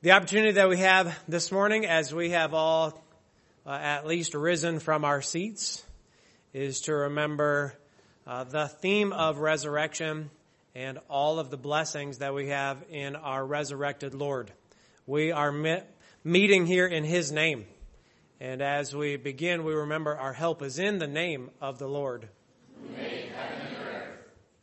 The opportunity that we have this morning, as we have all at least risen from our seats, is to remember the theme of resurrection and all of the blessings that we have in our resurrected Lord. We are meeting here in His name. And as we begin, we remember our help is in the name of the Lord. Who made heaven and earth.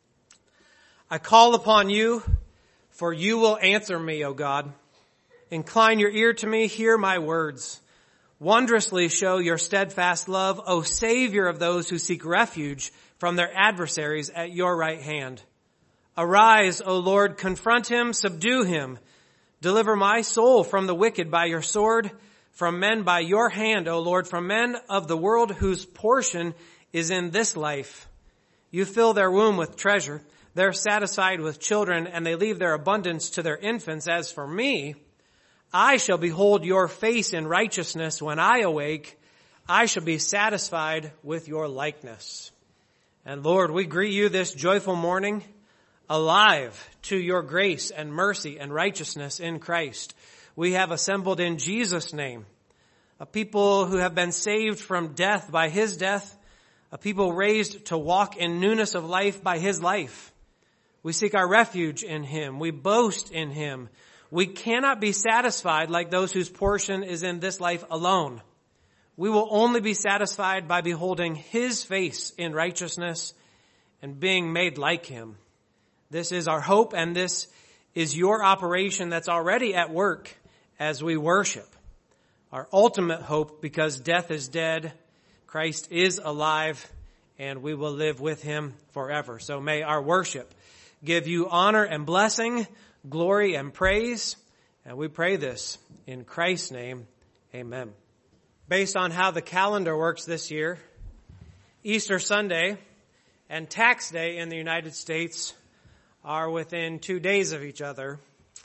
I call upon you, for you will answer me, O God. Incline your ear to me, hear my words. Wondrously show your steadfast love, O Savior of those who seek refuge from their adversaries at your right hand. Arise, O Lord, confront him, subdue him. Deliver my soul from the wicked by your sword, from men by your hand, O Lord, from men of the world whose portion is in this life. You fill their womb with treasure. They're satisfied with children, and they leave their abundance to their infants. As for me, I shall behold your face in righteousness. When I awake, I shall be satisfied with your likeness. And Lord, we greet you this joyful morning, alive to your grace and mercy and righteousness in Christ. We have assembled in Jesus' name, a people who have been saved from death by his death, a people raised to walk in newness of life by his life. We seek our refuge in him. We boast in him. We cannot be satisfied like those whose portion is in this life alone. We will only be satisfied by beholding his face in righteousness and being made like him. This is our hope, and this is your operation that's already at work as we worship. Our ultimate hope, because death is dead, Christ is alive, and we will live with him forever. So may our worship give you honor and blessing, glory and praise, and we pray this in Christ's name, amen. Based on how the calendar works this year, Easter Sunday and Tax Day in the United States are within 2 days of each other.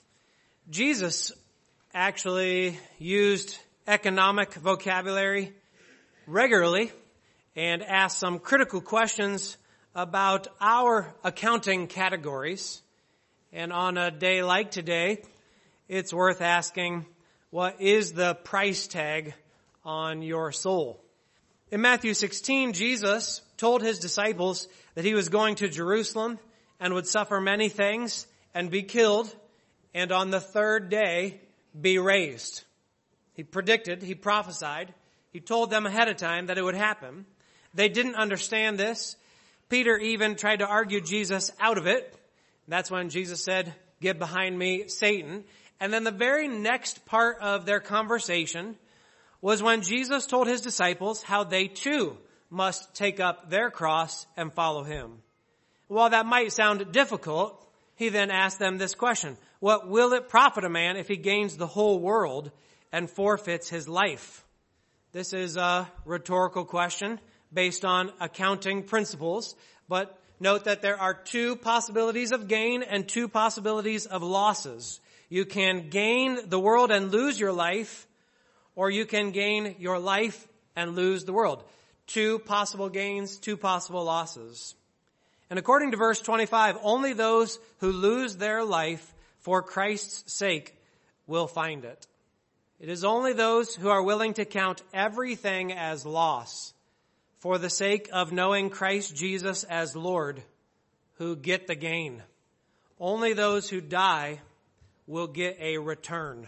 Jesus actually used economic vocabulary regularly and asked some critical questions about our accounting categories. And on a day like today, it's worth asking, what is the price tag on your soul? In Matthew 16, Jesus told his disciples that he was going to Jerusalem and would suffer many things and be killed, and on the third day be raised. He predicted, he prophesied, he told them ahead of time that it would happen. They didn't understand this. Peter even tried to argue Jesus out of it. That's when Jesus said, "Get behind me, Satan." And then the very next part of their conversation was when Jesus told his disciples how they too must take up their cross and follow him. While that might sound difficult, he then asked them this question: what will it profit a man if he gains the whole world and forfeits his life? This is a rhetorical question based on accounting principles, but note that there are two possibilities of gain and two possibilities of losses. You can gain the world and lose your life, or you can gain your life and lose the world. Two possible gains, two possible losses. And according to verse 25, only those who lose their life for Christ's sake will find it. It is only those who are willing to count everything as loss for the sake of knowing Christ Jesus as Lord who get the gain. Only those who die will get a return.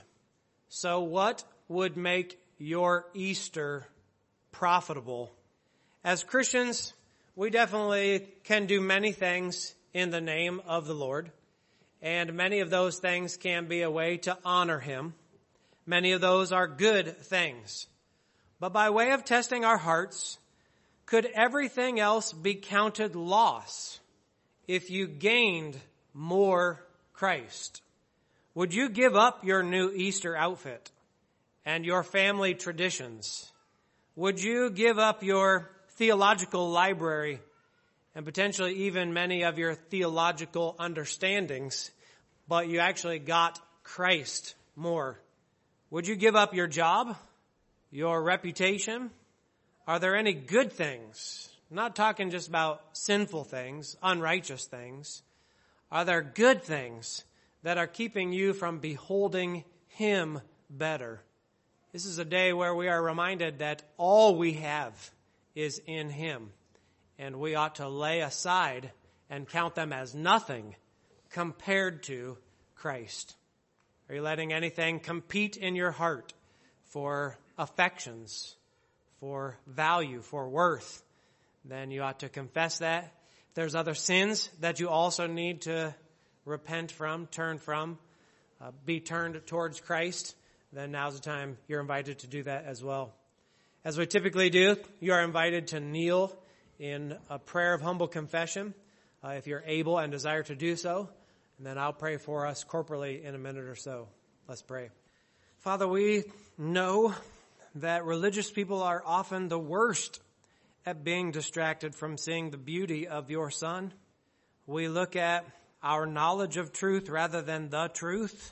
So what would make your Easter profitable? As Christians, we definitely can do many things in the name of the Lord, and many of those things can be a way to honor him. Many of those are good things. But by way of testing our hearts, could everything else be counted loss if you gained more Christ? Would you give up your new Easter outfit and your family traditions? Would you give up your theological library and potentially even many of your theological understandings, but you actually got Christ more? Would you give up your job, your reputation? Are there any good things? I'm not talking just about sinful things, unrighteous things. Are there good things that are keeping you from beholding him better. This is a day where we are reminded that all we have is in him, and we ought to lay aside and count them as nothing compared to Christ. Are you letting anything compete in your heart for affections, for value, for worth? Then you ought to confess that. If there's other sins that you also need to repent from, turn from, be turned towards Christ, then now's the time you're invited to do that as well. As we typically do, you are invited to kneel in a prayer of humble confession, if you're able and desire to do so. And then I'll pray for us corporately in a minute or so. Let's pray. Father, we know that religious people are often the worst at being distracted from seeing the beauty of your Son. We look at our knowledge of truth rather than the truth.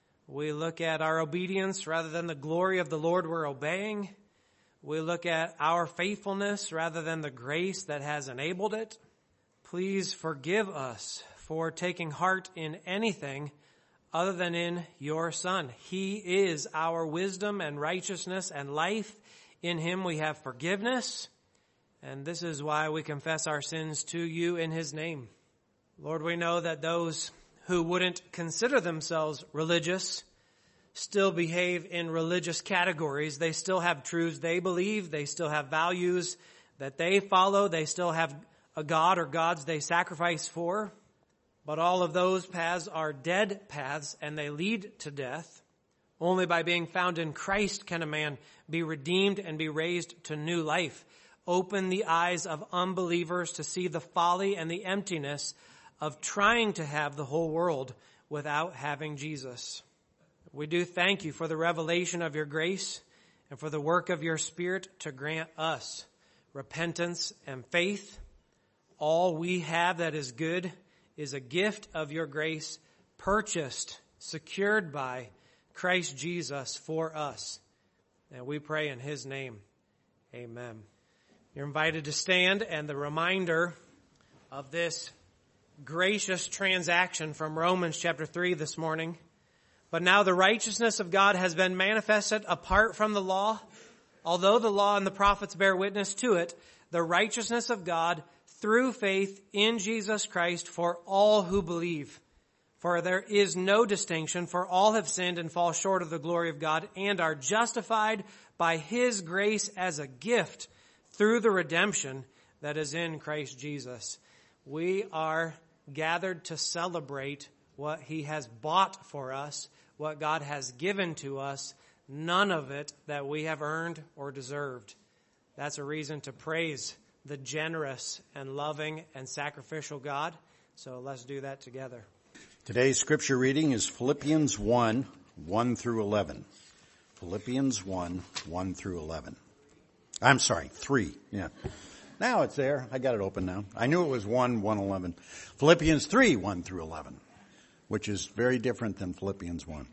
We look at our obedience rather than the glory of the Lord we're obeying. We look at our faithfulness rather than the grace that has enabled it. Please forgive us for taking heart in anything other than in your Son. He is our wisdom and righteousness and life. In him we have forgiveness, and this is why we confess our sins to you in his name. Lord, we know that those who wouldn't consider themselves religious still behave in religious categories. They still have truths they believe. They still have values that they follow. They still have a God or gods they sacrifice for. But all of those paths are dead paths, and they lead to death. Only by being found in Christ can a man be redeemed and be raised to new life. Open the eyes of unbelievers to see the folly and the emptiness of trying to have the whole world without having Jesus. We do thank you for the revelation of your grace and for the work of your Spirit to grant us repentance and faith. All we have that is good is a gift of your grace, purchased, secured by Christ Jesus for us. And we pray in his name. Amen. You're invited to stand, and the reminder of this gracious transaction from Romans chapter 3 this morning. But now the righteousness of God has been manifested apart from the law. Although the law and the prophets bear witness to it, the righteousness of God through faith in Jesus Christ for all who believe. For there is no distinction, for all have sinned and fall short of the glory of God and are justified by his grace as a gift through the redemption that is in Christ Jesus. We are gathered to celebrate what he has bought for us, what God has given to us, none of it that we have earned or deserved. That's a reason to praise the generous and loving and sacrificial God. So let's do that together. Today's scripture reading is Philippians 1, 1 through 11. Philippians 1, 1 through 11. I'm sorry, 3. Yeah. Now it's there. I got it open now. I knew it was 1, 1, 11. Philippians 3, 1 through 11, which is very different than Philippians 1.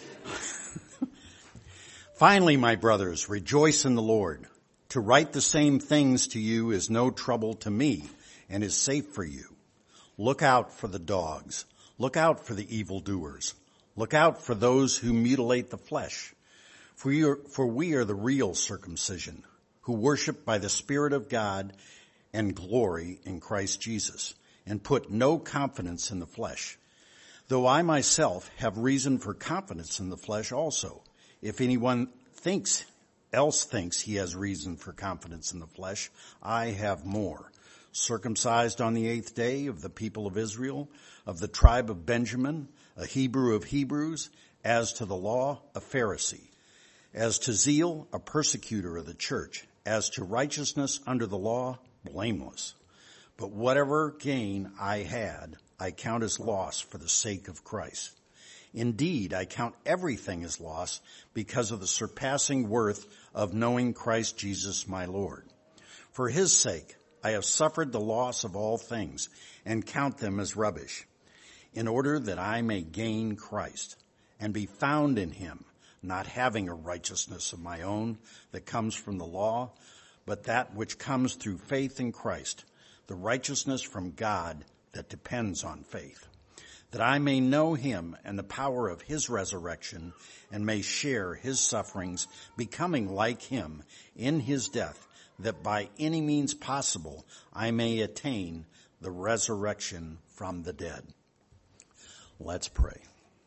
Finally, my brothers, rejoice in the Lord. To write the same things to you is no trouble to me and is safe for you. Look out for the dogs. Look out for the evildoers. Look out for those who mutilate the flesh. For we are the real circumcision, who worship by the Spirit of God and glory in Christ Jesus, and put no confidence in the flesh. Though I myself have reason for confidence in the flesh also. If anyone else thinks he has reason for confidence in the flesh, I have more. Circumcised on the 8th day, of the people of Israel, of the tribe of Benjamin, a Hebrew of Hebrews, as to the law, a Pharisee, as to zeal, a persecutor of the church, as to righteousness under the law, blameless. But whatever gain I had, I count as loss for the sake of Christ. Indeed, I count everything as loss because of the surpassing worth of knowing Christ Jesus my Lord. For his sake, I have suffered the loss of all things and count them as rubbish, in order that I may gain Christ and be found in him, not having a righteousness of my own that comes from the law, but that which comes through faith in Christ, the righteousness from God that depends on faith. that I may know him and the power of his resurrection, and may share his sufferings, becoming like him in his death, that by any means possible I may attain the resurrection from the dead. Let's pray.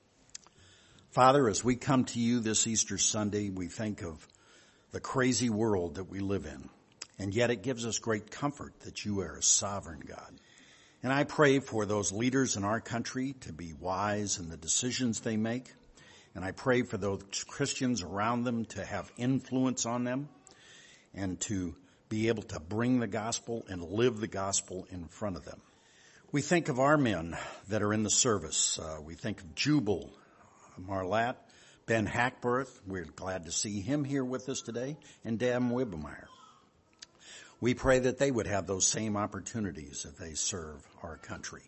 Father, as we come to you this Easter Sunday, we think of the crazy world that we live in, and yet it gives us great comfort that you are a sovereign God. And I pray for those leaders in our country to be wise in the decisions they make. And I pray for those Christians around them to have influence on them and to be able to bring the gospel and live the gospel in front of them. We think of our men that are in the service. We think of Jubal Marlatt, Ben Hackworth. We're glad to see him here with us today, and Dan Wibbemeyer. We pray that they would have those same opportunities if they serve our country.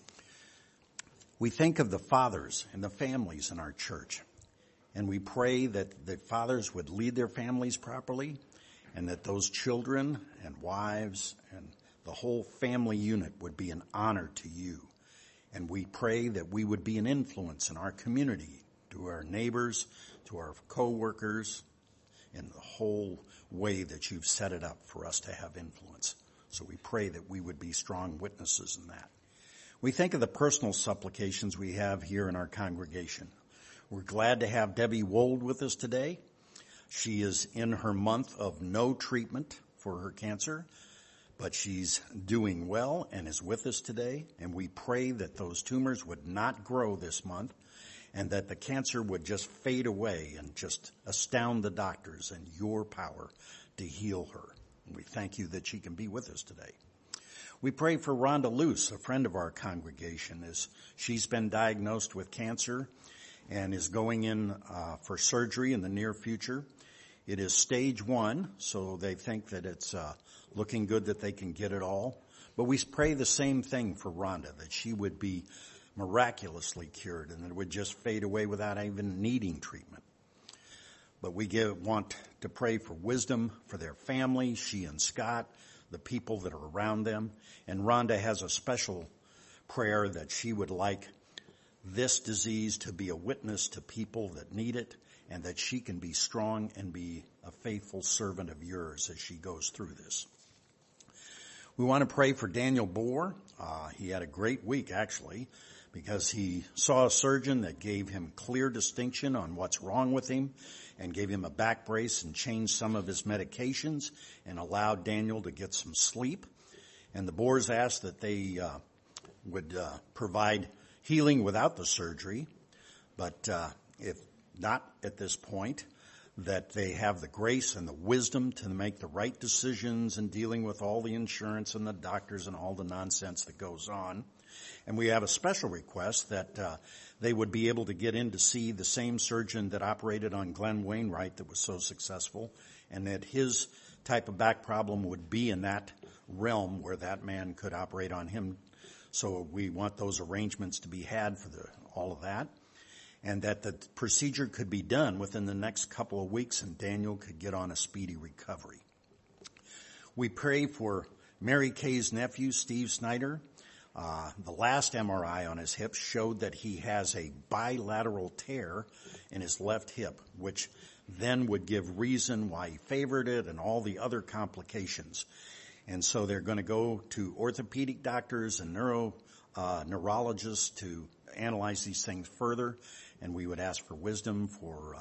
We think of the fathers and the families in our church, and we pray that the fathers would lead their families properly, and that those children and wives and the whole family unit would be an honor to you. And we pray that we would be an influence in our community, to our neighbors, to our co-workers, in the whole way that you've set it up for us to have influence. So we pray that we would be strong witnesses in that. We think of the personal supplications we have here in our congregation. We're glad to have Debbie Wold with us today. She is in her month of no treatment for her cancer, but she's doing well and is with us today. And we pray that those tumors would not grow this month, and that the cancer would just fade away and just astound the doctors and your power to heal her. And we thank you that she can be with us today. We pray for Rhonda Luce, a friend of our congregation, as she's been diagnosed with cancer and is going in for surgery in the near future. It is stage 1, so they think that it's looking good that they can get it all. But we pray the same thing for Rhonda, that she would be miraculously cured and that it would just fade away without even needing treatment. But we want to pray for wisdom for their family, she and Scott, the people that are around them. And Rhonda has a special prayer that she would like this disease to be a witness to people that need it, and that she can be strong and be a faithful servant of yours as she goes through this. We want to pray for Daniel Bohr. He had a great week, actually, because he saw a surgeon that gave him clear distinction on what's wrong with him and gave him a back brace and changed some of his medications and allowed Daniel to get some sleep. And the Bohrs asked that they would provide healing without the surgery, but if not at this point, that they have the grace and the wisdom to make the right decisions in dealing with all the insurance and the doctors and all the nonsense that goes on. And we have a special request that they would be able to get in to see the same surgeon that operated on Glenn Wainwright that was so successful, and that his type of back problem would be in that realm where that man could operate on him. So we want those arrangements to be had for all of that, and that the procedure could be done within the next couple of weeks and Daniel could get on a speedy recovery. We pray for Mary Kay's nephew, Steve Snyder. The last MRI on his hip showed that he has a bilateral tear in his left hip, which then would give reason why he favored it and all the other complications. And so they're going to go to orthopedic doctors and neurologists to analyze these things further. And we would ask for wisdom for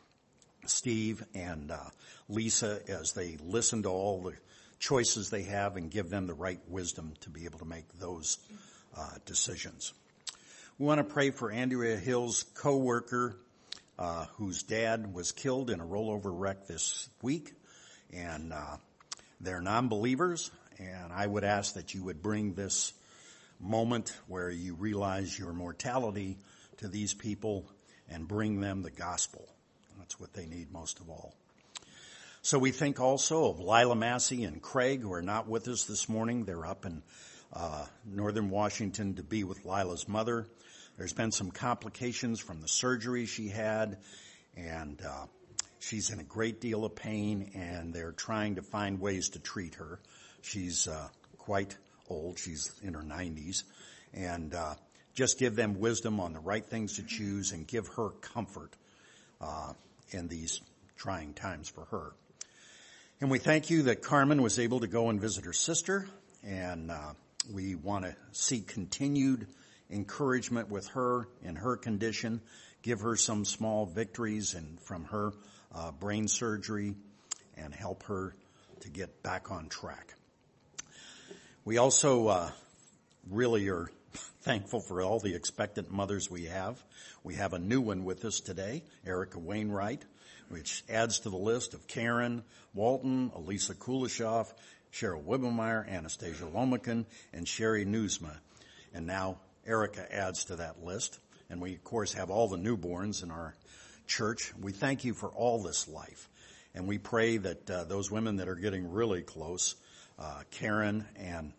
Steve and Lisa as they listen to all the choices they have and give them the right wisdom to be able to make those decisions. We want to pray for Andrea Hill's co-worker whose dad was killed in a rollover wreck this week, and they're non-believers, and I would ask that you would bring this moment where you realize your mortality to these people and bring them the gospel. That's what they need most of all. So we think also of Lila Massey and Craig, who are not with us this morning. They're up in northern Washington to be with Lila's mother. There's been some complications from the surgery she had, and she's in a great deal of pain, and they're trying to find ways to treat her. She's quite old. She's in her 90s, and just give them wisdom on the right things to choose and give her comfort in these trying times for her. And we thank you that Carmen was able to go and visit her sister, and we want to see continued encouragement with her in her condition, give her some small victories from her brain surgery, and help her to get back on track. We also really are thankful for all the expectant mothers we have. We have a new one with us today, Erica Wainwright, which adds to the list of Karen Walton, Elisa Kulishov, Cheryl Wibbemeyer, Anastasia Lomakin, and Sherry Newsma. And now Erica adds to that list. And we, of course, have all the newborns in our church. We thank you for all this life. And we pray that those women that are getting really close, Karen and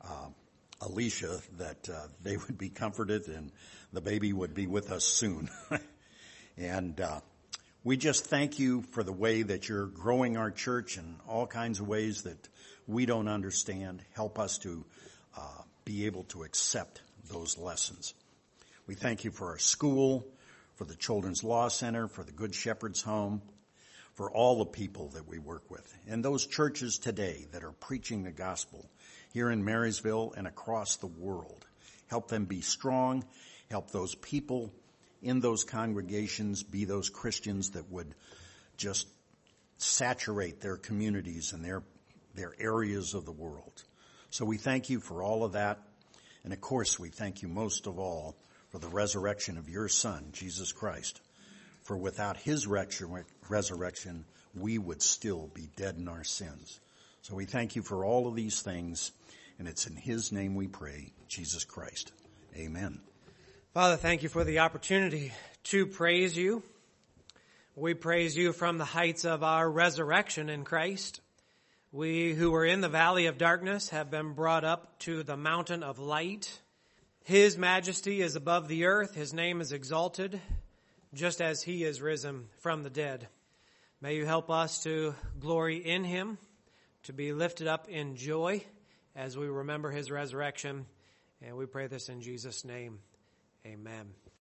Alicia, that they would be comforted and the baby would be with us soon. And we just thank you for the way that you're growing our church in all kinds of ways that we don't understand. Help us to be able to accept those lessons. We thank you for our school, for the Children's Law Center, for the Good Shepherd's Home, for all the people that we work with, and those churches today that are preaching the gospel here in Marysville and across the world. Help them be strong. Help those people in those congregations be those Christians that would just saturate their communities and their areas of the world. So we thank you for all of that. And of course, we thank you most of all for the resurrection of your Son, Jesus Christ. For without his resurrection, we would still be dead in our sins. So we thank you for all of these things, and it's in his name we pray, Jesus Christ. Amen. Father, thank you for the opportunity to praise you. We praise you from the heights of our resurrection in Christ. We who were in the valley of darkness have been brought up to the mountain of light. His majesty is above the earth. His name is exalted, just as he is risen from the dead. May you help us to glory in him, to be lifted up in joy as we remember his resurrection. And we pray this in Jesus' name. Amen.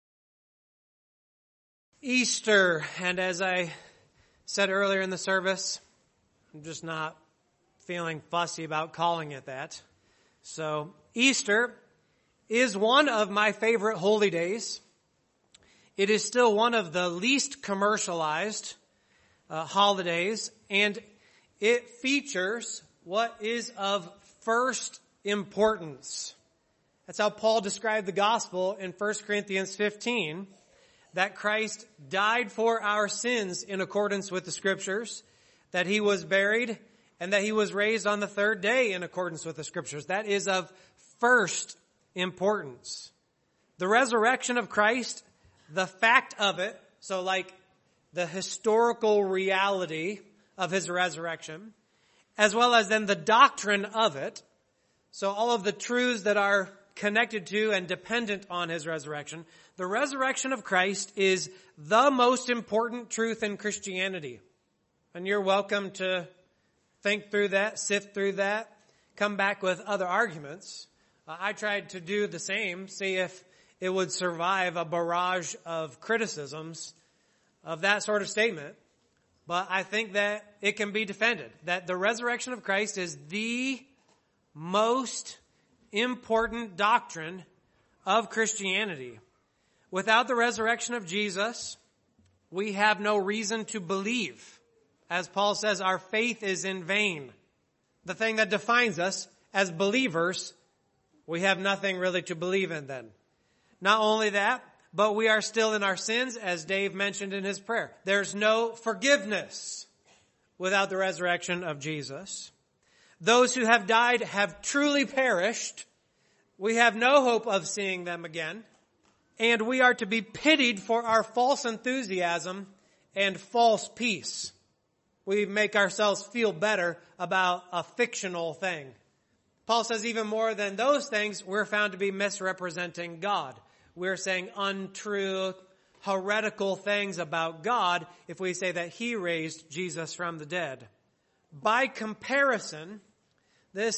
Easter, and as I said earlier in the service, I'm just not feeling fussy about calling it that. So Easter is one of my favorite holy days. It is still one of the least commercialized holidays, and it features what is of first importance. That's how Paul described the gospel in 1 Corinthians 15, that Christ died for our sins in accordance with the Scriptures, that he was buried, and that he was raised on the third day in accordance with the Scriptures. That is of first importance. The resurrection of Christ, the fact of it, so like the historical reality of his resurrection, as well as then the doctrine of it, so all of the truths that are connected to and dependent on his resurrection. The resurrection of Christ is the most important truth in Christianity. And you're welcome to think through that, sift through that, come back with other arguments. I tried to do the same, see if it would survive a barrage of criticisms of that sort of statement. But I think that it can be defended, that the resurrection of Christ is the most important doctrine of Christianity. Without the resurrection of Jesus, we have no reason to believe. As Paul says, our faith is in vain. The thing that defines us as believers, we have nothing really to believe in then. Not only that, but we are still in our sins, as Dave mentioned in his prayer. There's no forgiveness without the resurrection of Jesus. Those who have died have truly perished. We have no hope of seeing them again. And we are to be pitied for our false enthusiasm and false peace. We make ourselves feel better about a fictional thing. Paul says even more than those things, we're found to be misrepresenting God. We're saying untrue, heretical things about God if we say that he raised Jesus from the dead. By comparison, this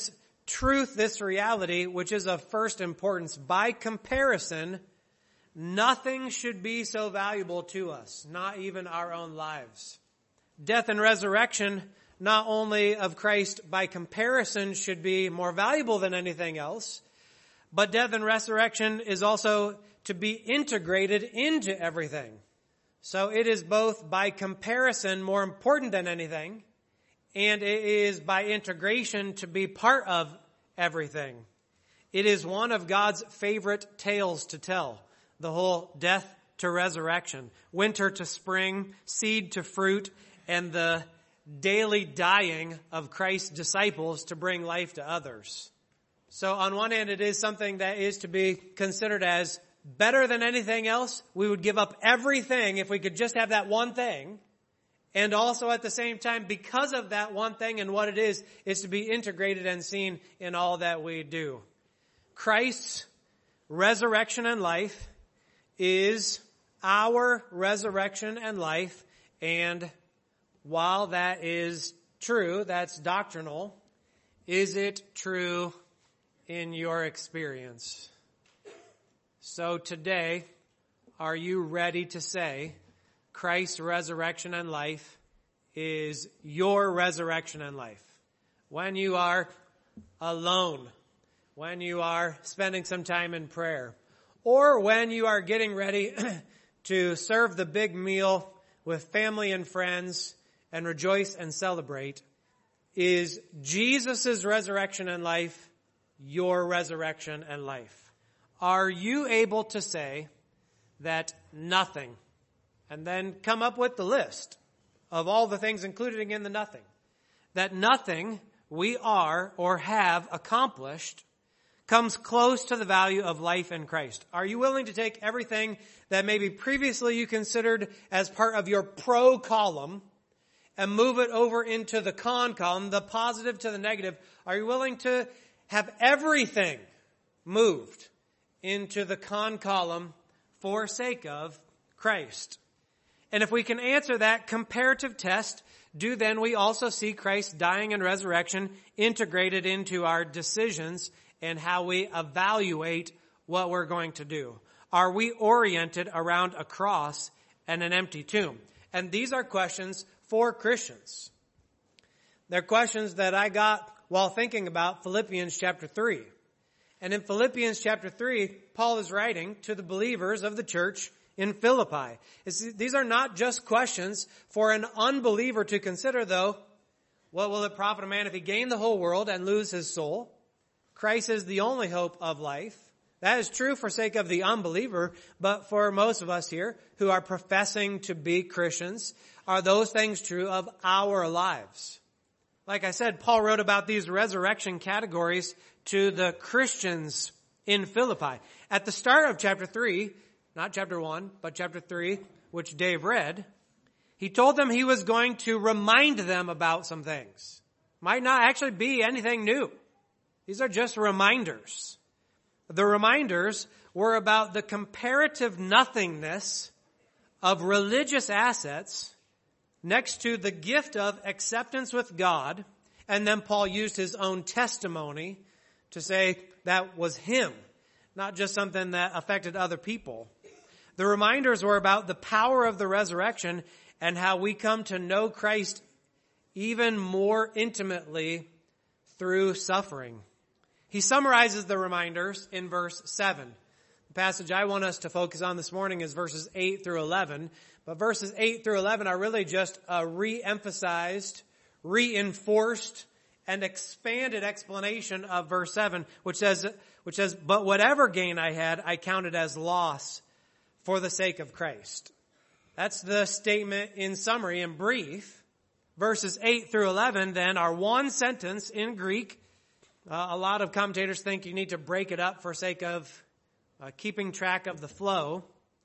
truth, this reality, which is of first importance. By comparison, nothing should be so valuable to us, not even our own lives. Death and resurrection, not only of Christ by comparison, should be more valuable than anything else, but death and resurrection is also to be integrated into everything. So it is both by comparison more important than anything, and it is by integration to be part of everything. It is one of God's favorite tales to tell, the whole death to resurrection, winter to spring, seed to fruit, and the daily dying of Christ's disciples to bring life to others. So on one hand, it is something that is to be considered as better than anything else. We would give up everything if we could just have that one thing. And also at the same time, because of that one thing and what it is to be integrated and seen in all that we do. Christ's resurrection and life is our resurrection and life. And while that is true, that's doctrinal, is it true in your experience? So today, are you ready to say Christ's resurrection and life is your resurrection and life? When you are alone, when you are spending some time in prayer, or when you are getting ready to serve the big meal with family and friends and rejoice and celebrate, is Jesus' resurrection and life your resurrection and life? Are you able to say that nothing, and then come up with the list of all the things included in the nothing, that nothing we are or have accomplished comes close to the value of life in Christ? Are you willing to take everything that maybe previously you considered as part of your pro column and move it over into the con column, the positive to the negative? Are you willing to have everything moved into the con column for sake of Christ? And if we can answer that comparative test, do then we also see Christ's dying and resurrection integrated into our decisions and how we evaluate what we're going to do? Are we oriented around a cross and an empty tomb? And these are questions for Christians. They're questions that I got while thinking about Philippians chapter 3. And in Philippians chapter 3, Paul is writing to the believers of the church in Philippi. These are not just questions for an unbeliever to consider, though. What will it profit a man if he gain the whole world and lose his soul? Christ is the only hope of life. That is true for sake of the unbeliever, but for most of us here who are professing to be Christians, are those things true of our lives? Like I said, Paul wrote about these resurrection categories to the Christians in Philippi. At the start of chapter 3, not chapter 1, but chapter 3, which Dave read, he told them he was going to remind them about some things. Might not actually be anything new. These are just reminders. The reminders were about the comparative nothingness of religious assets next to the gift of acceptance with God. And then Paul used his own testimony to say that was him, not just something that affected other people. The reminders were about the power of the resurrection and how we come to know Christ even more intimately through suffering. He summarizes the reminders in verse 7. The passage I want us to focus on this morning is verses 8 through 11. But verses 8 through 11 are really just a re-emphasized, reinforced, and expanded explanation of verse 7, which says, "But whatever gain I had, I counted as loss for the sake of Christ." That's the statement in summary, in brief. Verses 8 through 11 then are one sentence in Greek. A lot of commentators think you need to break it up for sake of keeping track of the flow.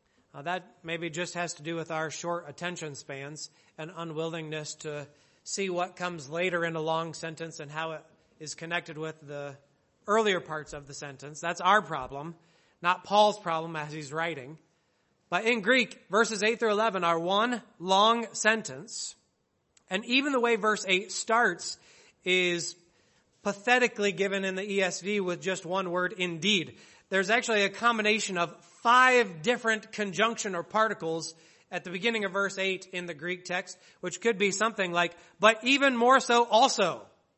That maybe just has to do with our short attention spans and unwillingness to see what comes later in a long sentence and how it is connected with the earlier parts of the sentence. That's our problem, not Paul's problem as he's writing. But in Greek, verses 8 through 11 are one long sentence. And even the way verse 8 starts is pathetically given in the ESV with just one word, indeed. There's actually a combination of 5 different conjunction or particles at the beginning of verse 8 in the Greek text, which could be something like, but even more so also.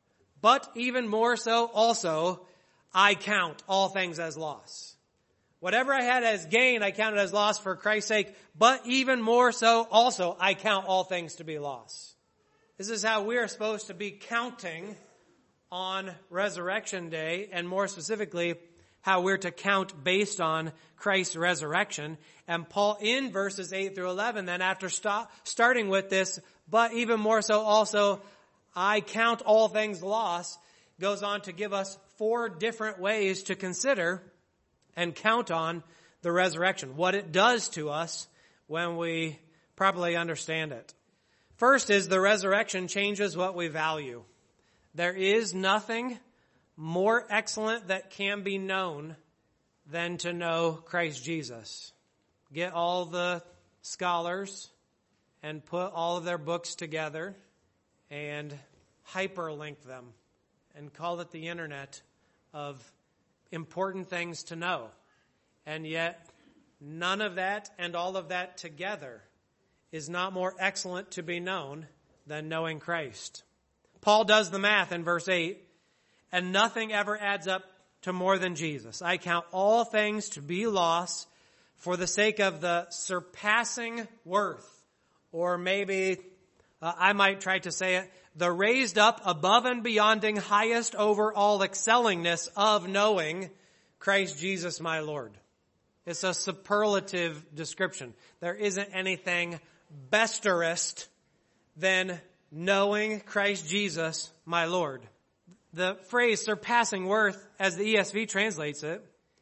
But even more so also, I count all things as loss. Whatever I had as gain, I counted as loss for Christ's sake. But even more so also, I count all things to be loss. This is how we are supposed to be counting on Resurrection Day, and more specifically, how we're to count based on Christ's resurrection. And Paul, in verses 8 through 11, then after starting with this, but even more so also, I count all things loss, goes on to give us 4 different ways to consider and count on the resurrection, what it does to us when we properly understand it. First is the resurrection changes what we value. There is nothing more excellent that can be known than to know Christ Jesus. Get all the scholars and put all of their books together and hyperlink them and call it the internet of important things to know. And yet, none of that and all of that together is not more excellent to be known than knowing Christ. Paul does the math in verse 8, and nothing ever adds up to more than Jesus. I count all things to be loss for the sake of the surpassing worth, or maybe I might try to say it, the raised up above and beyonding highest over all excellingness of knowing Christ Jesus my Lord. It's a superlative description. There isn't anything besterest than knowing Christ Jesus my Lord. The phrase surpassing worth, as the ESV translates it,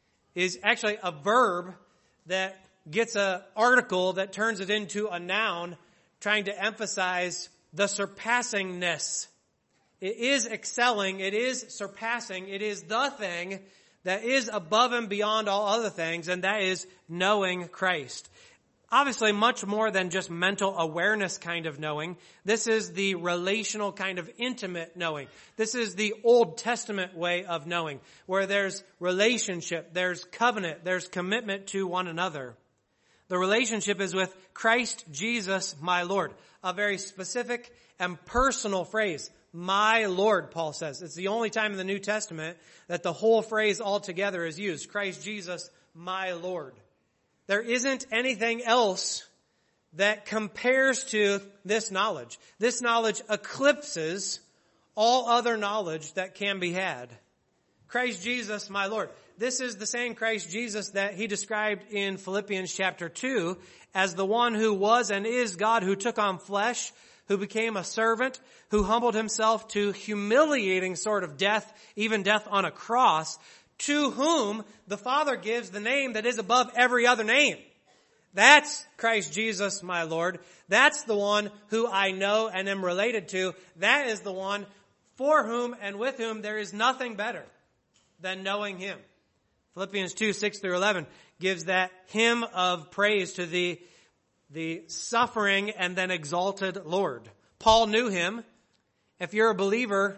is actually a verb that gets an article that turns it into a noun, trying to emphasize the surpassingness. It is excelling, it is surpassing, it is the thing that is above and beyond all other things, and that is knowing Christ. Obviously, much more than just mental awareness kind of knowing. This is the relational kind of intimate knowing. This is the Old Testament way of knowing, where there's relationship, there's covenant, there's commitment to one another. The relationship is with Christ Jesus, my Lord. A very specific and personal phrase. My Lord, Paul says. It's the only time in the New Testament that the whole phrase altogether is used. Christ Jesus, my Lord. There isn't anything else that compares to this knowledge. This knowledge eclipses all other knowledge that can be had. Christ Jesus, my Lord. This is the same Christ Jesus that he described in Philippians chapter 2 as the one who was and is God, who took on flesh, who became a servant, who humbled himself to humiliating sort of death, even death on a cross, to whom the Father gives the name that is above every other name. That's Christ Jesus, my Lord. That's the one who I know and am related to. That is the one for whom and with whom there is nothing better than knowing him. Philippians 2, 6 through 11 gives that hymn of praise to the suffering and then exalted Lord. Paul knew him. If you're a believer,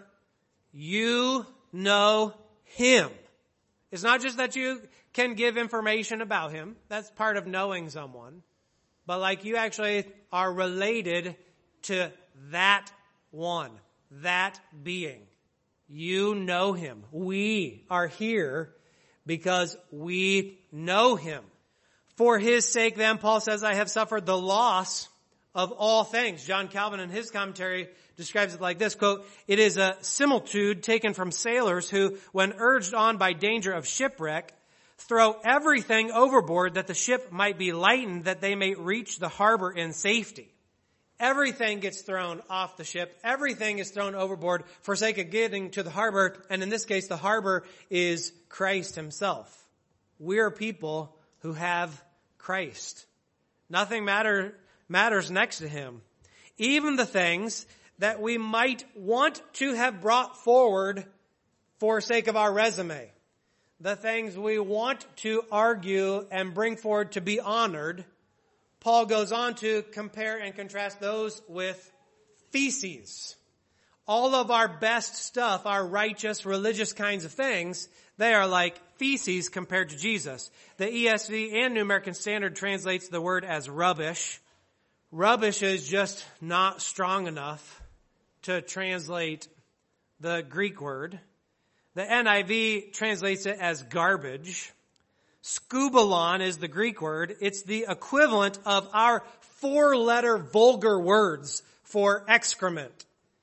you know him. It's not just that you can give information about him. That's part of knowing someone. But like you actually are related to that one, that being. You know him. We are here because we know him. For his sake, then, Paul says, I have suffered the loss of all things. John Calvin in his commentary describes it like this, quote, it is a similitude taken from sailors who, when urged on by danger of shipwreck, throw everything overboard that the ship might be lightened, that they may reach the harbor in safety. Everything gets thrown off the ship. Everything is thrown overboard for sake of getting to the harbor. And in this case, the harbor is Christ himself. We're people who have Christ. Nothing matters next to him. Even the things that we might want to have brought forward for sake of our resume. The things we want to argue and bring forward to be honored. Paul goes on to compare and contrast those with feces. all of our best stuff, our righteous, religious kinds of things, they are like feces compared to Jesus. The ESV and New American Standard translates the word as rubbish. Rubbish is just not strong enough to translate the Greek word. The NIV translates it as garbage. Skubalon is the Greek word. It's the equivalent of our 4-letter vulgar words for excrement.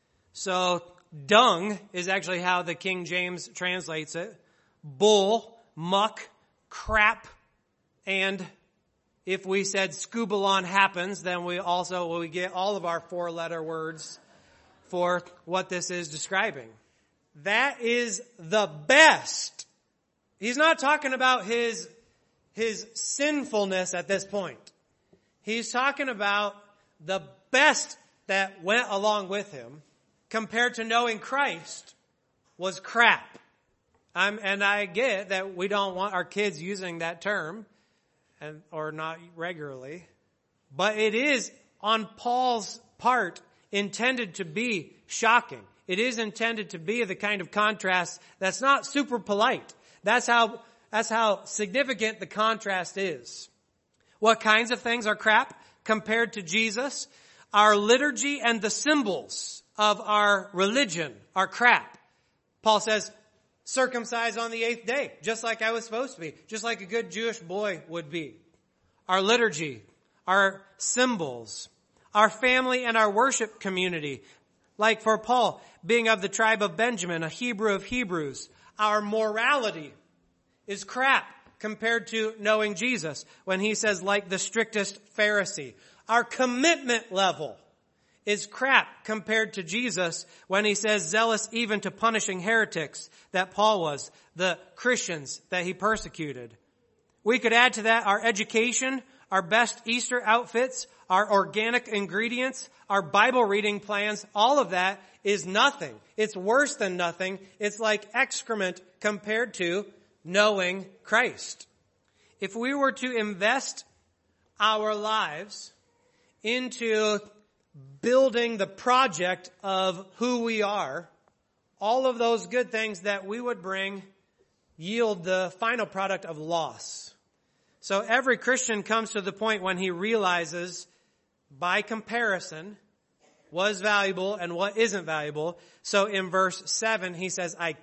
So dung is actually how the King James translates it. Bull, muck, crap, and if we said skubalon happens, then we get all of our 4-letter words for what this is describing. That is the best. He's not talking about his sinfulness at this point. He's talking about the best that went along with him compared to knowing Christ was crap. And I get that we don't want our kids using that term, or not regularly. But it is, on Paul's part, intended to be shocking. It is intended to be the kind of contrast that's not super polite. That's how significant the contrast is. What kinds of things are crap compared to Jesus? Our liturgy and the symbols of our religion are crap. Paul says, circumcised on the 8th day, just like I was supposed to be, just like a good Jewish boy would be. Our liturgy, our symbols, our family and our worship community, like for Paul, being of the tribe of Benjamin, a Hebrew of Hebrews. Our morality is crap compared to knowing Jesus when he says, like the strictest Pharisee. Our commitment level is crap compared to Jesus when he says zealous even to punishing heretics that Paul was, the Christians that he persecuted. We could add to that our education, our best Easter outfits, our organic ingredients, our Bible reading plans. All of that is nothing. It's worse than nothing. It's like excrement compared to knowing Christ. If we were to invest our lives into building the project of who we are, all of those good things that we would bring yield the final product of loss. So every Christian comes to the point when he realizes, by comparison, what is valuable and what isn't valuable. So in verse 7, he says, I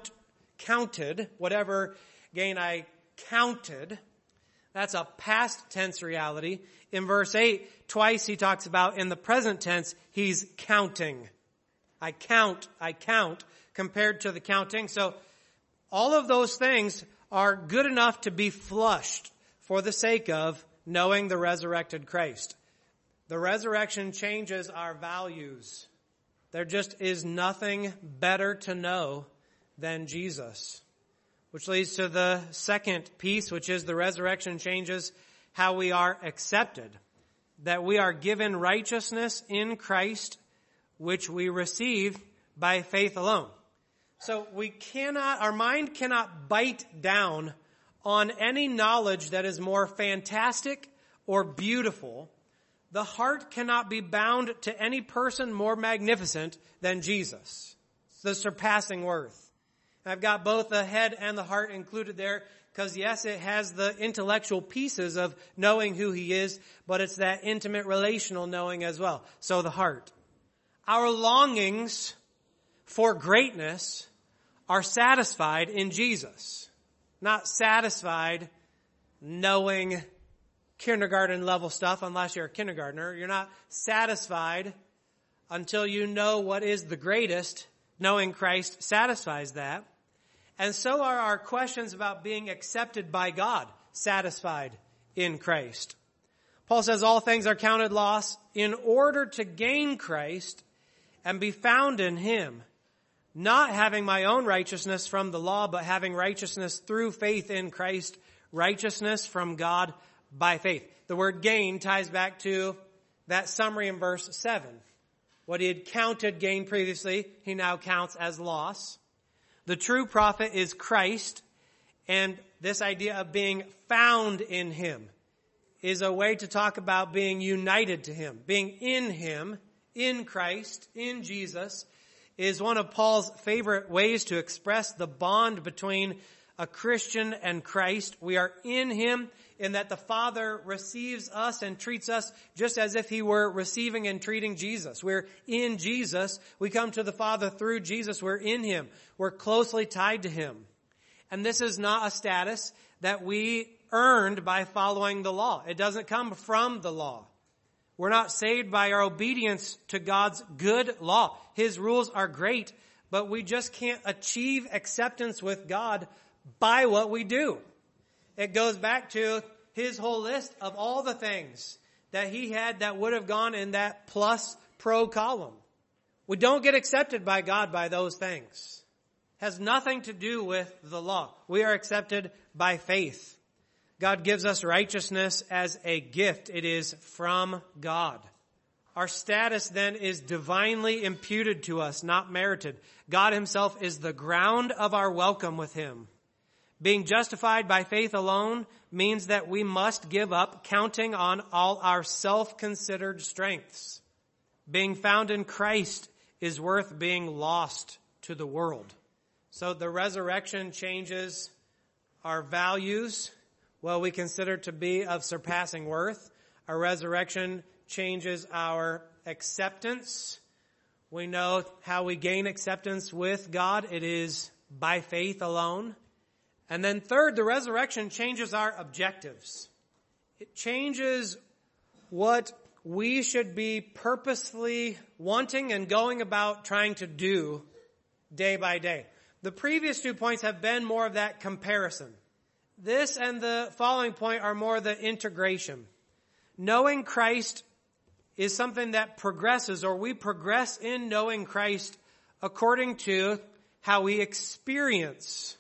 counted, whatever gain I counted. That's a past tense reality. In verse 8, twice he talks about in the present tense, he's counting. I count, compared to the counting. So all of those things are good enough to be flushed for the sake of knowing the resurrected Christ. The resurrection changes our values. There just is nothing better to know than Jesus. Which leads to the second piece, which is the resurrection changes how we are accepted. That we are given righteousness in Christ, which we receive by faith alone. So our mind cannot bite down on any knowledge that is more fantastic or beautiful. The heart cannot be bound to any person more magnificent than Jesus. It's the surpassing worth. I've got both the head and the heart included there because, yes, it has the intellectual pieces of knowing who he is, but it's that intimate relational knowing as well. So the heart. Our longings for greatness are satisfied in Jesus. Not satisfied knowing kindergarten level stuff unless you're a kindergartner. You're not satisfied until you know what is the greatest. Knowing Christ satisfies that. And so are our questions about being accepted by God satisfied in Christ. Paul says all things are counted loss in order to gain Christ and be found in him, not having my own righteousness from the law, but having righteousness through faith in Christ, righteousness from God by faith. The word gain ties back to that summary in verse 7. What he had counted gain previously, he now counts as loss. The true prophet is Christ, and this idea of being found in him is a way to talk about being united to him, being in him, in Christ, in Jesus, is one of Paul's favorite ways to express the bond between a Christian and Christ. We are in him in that the Father receives us and treats us just as if he were receiving and treating Jesus. We're in Jesus. We come to the Father through Jesus. We're in him. We're closely tied to him. And this is not a status that we earned by following the law. It doesn't come from the law. We're not saved by our obedience to God's good law. His rules are great, but we just can't achieve acceptance with God by what we do. It goes back to his whole list of all the things that he had that would have gone in that plus pro column. We don't get accepted by God by those things. It has nothing to do with the law. We are accepted by faith. God gives us righteousness as a gift. It is from God. Our status then is divinely imputed to us, not merited. God himself is the ground of our welcome with him. Being justified by faith alone means that we must give up counting on all our self-considered strengths. Being found in Christ is worth being lost to the world. So the resurrection changes our values, well, we consider to be of surpassing worth. Our resurrection changes our acceptance. We know how we gain acceptance with God. It is by faith alone. And then third, the resurrection changes our objectives. It changes what we should be purposefully wanting and going about trying to do day by day. The previous 2 points have been more of that comparison. This and the following point are more the integration. Knowing Christ is something that progresses, or we progress in knowing Christ according to how we experience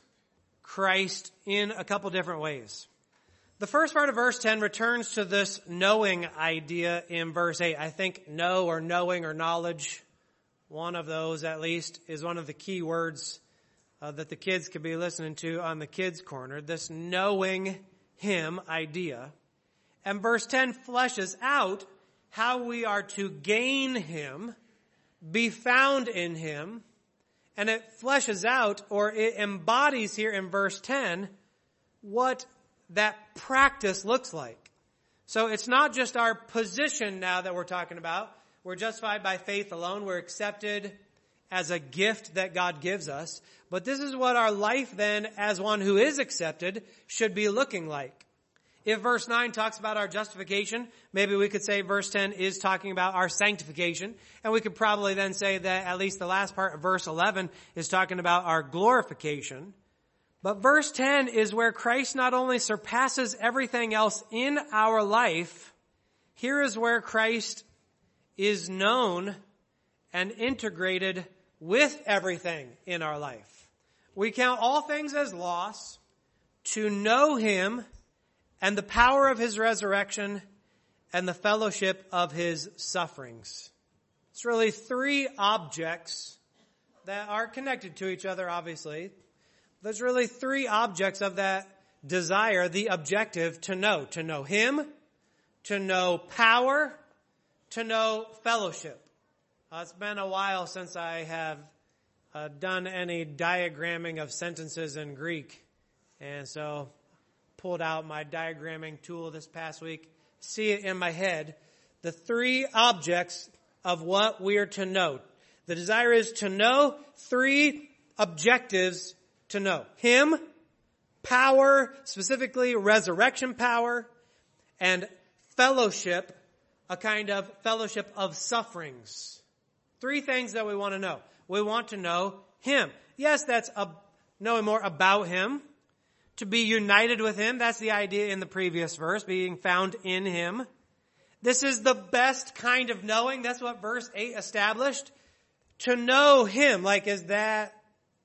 Christ in a couple different ways. The first part of verse 10 returns to this knowing idea in verse 8. I think know or knowing or knowledge, one of those at least, is one of the key words that the kids could be listening to on the kids' corner. This knowing him idea. And verse 10 fleshes out how we are to gain him, be found in him, and it fleshes out, or it embodies here in verse 10, what that practice looks like. So it's not just our position now that we're talking about. We're justified by faith alone. We're accepted as a gift that God gives us. But this is what our life then, as one who is accepted, should be looking like. If verse 9 talks about our justification, maybe we could say verse 10 is talking about our sanctification. And we could probably then say that at least the last part of verse 11 is talking about our glorification. But verse 10 is where Christ not only surpasses everything else in our life, here is where Christ is known and integrated with everything in our life. We count all things as loss to know him and the power of his resurrection and the fellowship of his sufferings. It's really three objects that are connected to each other, obviously. There's really three objects of that desire, the objective to know him, to know power, to know fellowship. It's been a while since I have done any diagramming of sentences in Greek. And so pulled out my diagramming tool this past week, see it in my head. The three objects of what we are to know. The desire is to know, three objectives to know. Him, power, specifically resurrection power, and fellowship, a kind of fellowship of sufferings. Three things that we want to know. We want to know him. Yes, that's knowing more about him. To be united with him, that's the idea in the previous verse, being found in him. This is the best kind of knowing. That's what verse 8 established. To know him, like is that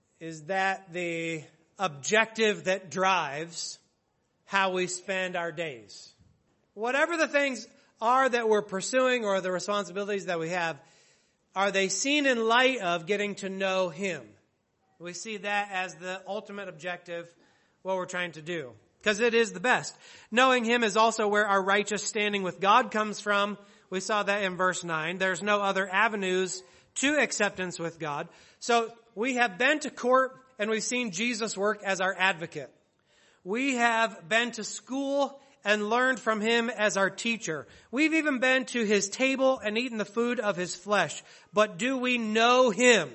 the objective that drives how we spend our days? Whatever the things are that we're pursuing or the responsibilities that we have, are they seen in light of getting to know him? We see that as the ultimate objective, what we're trying to do. Because it is the best. Knowing him is also where our righteous standing with God comes from. We saw that in verse 9. There's no other avenues to acceptance with God. So we have been to court and we've seen Jesus work as our advocate. We have been to school and learned from him as our teacher. We've even been to his table and eaten the food of his flesh. But do we know him?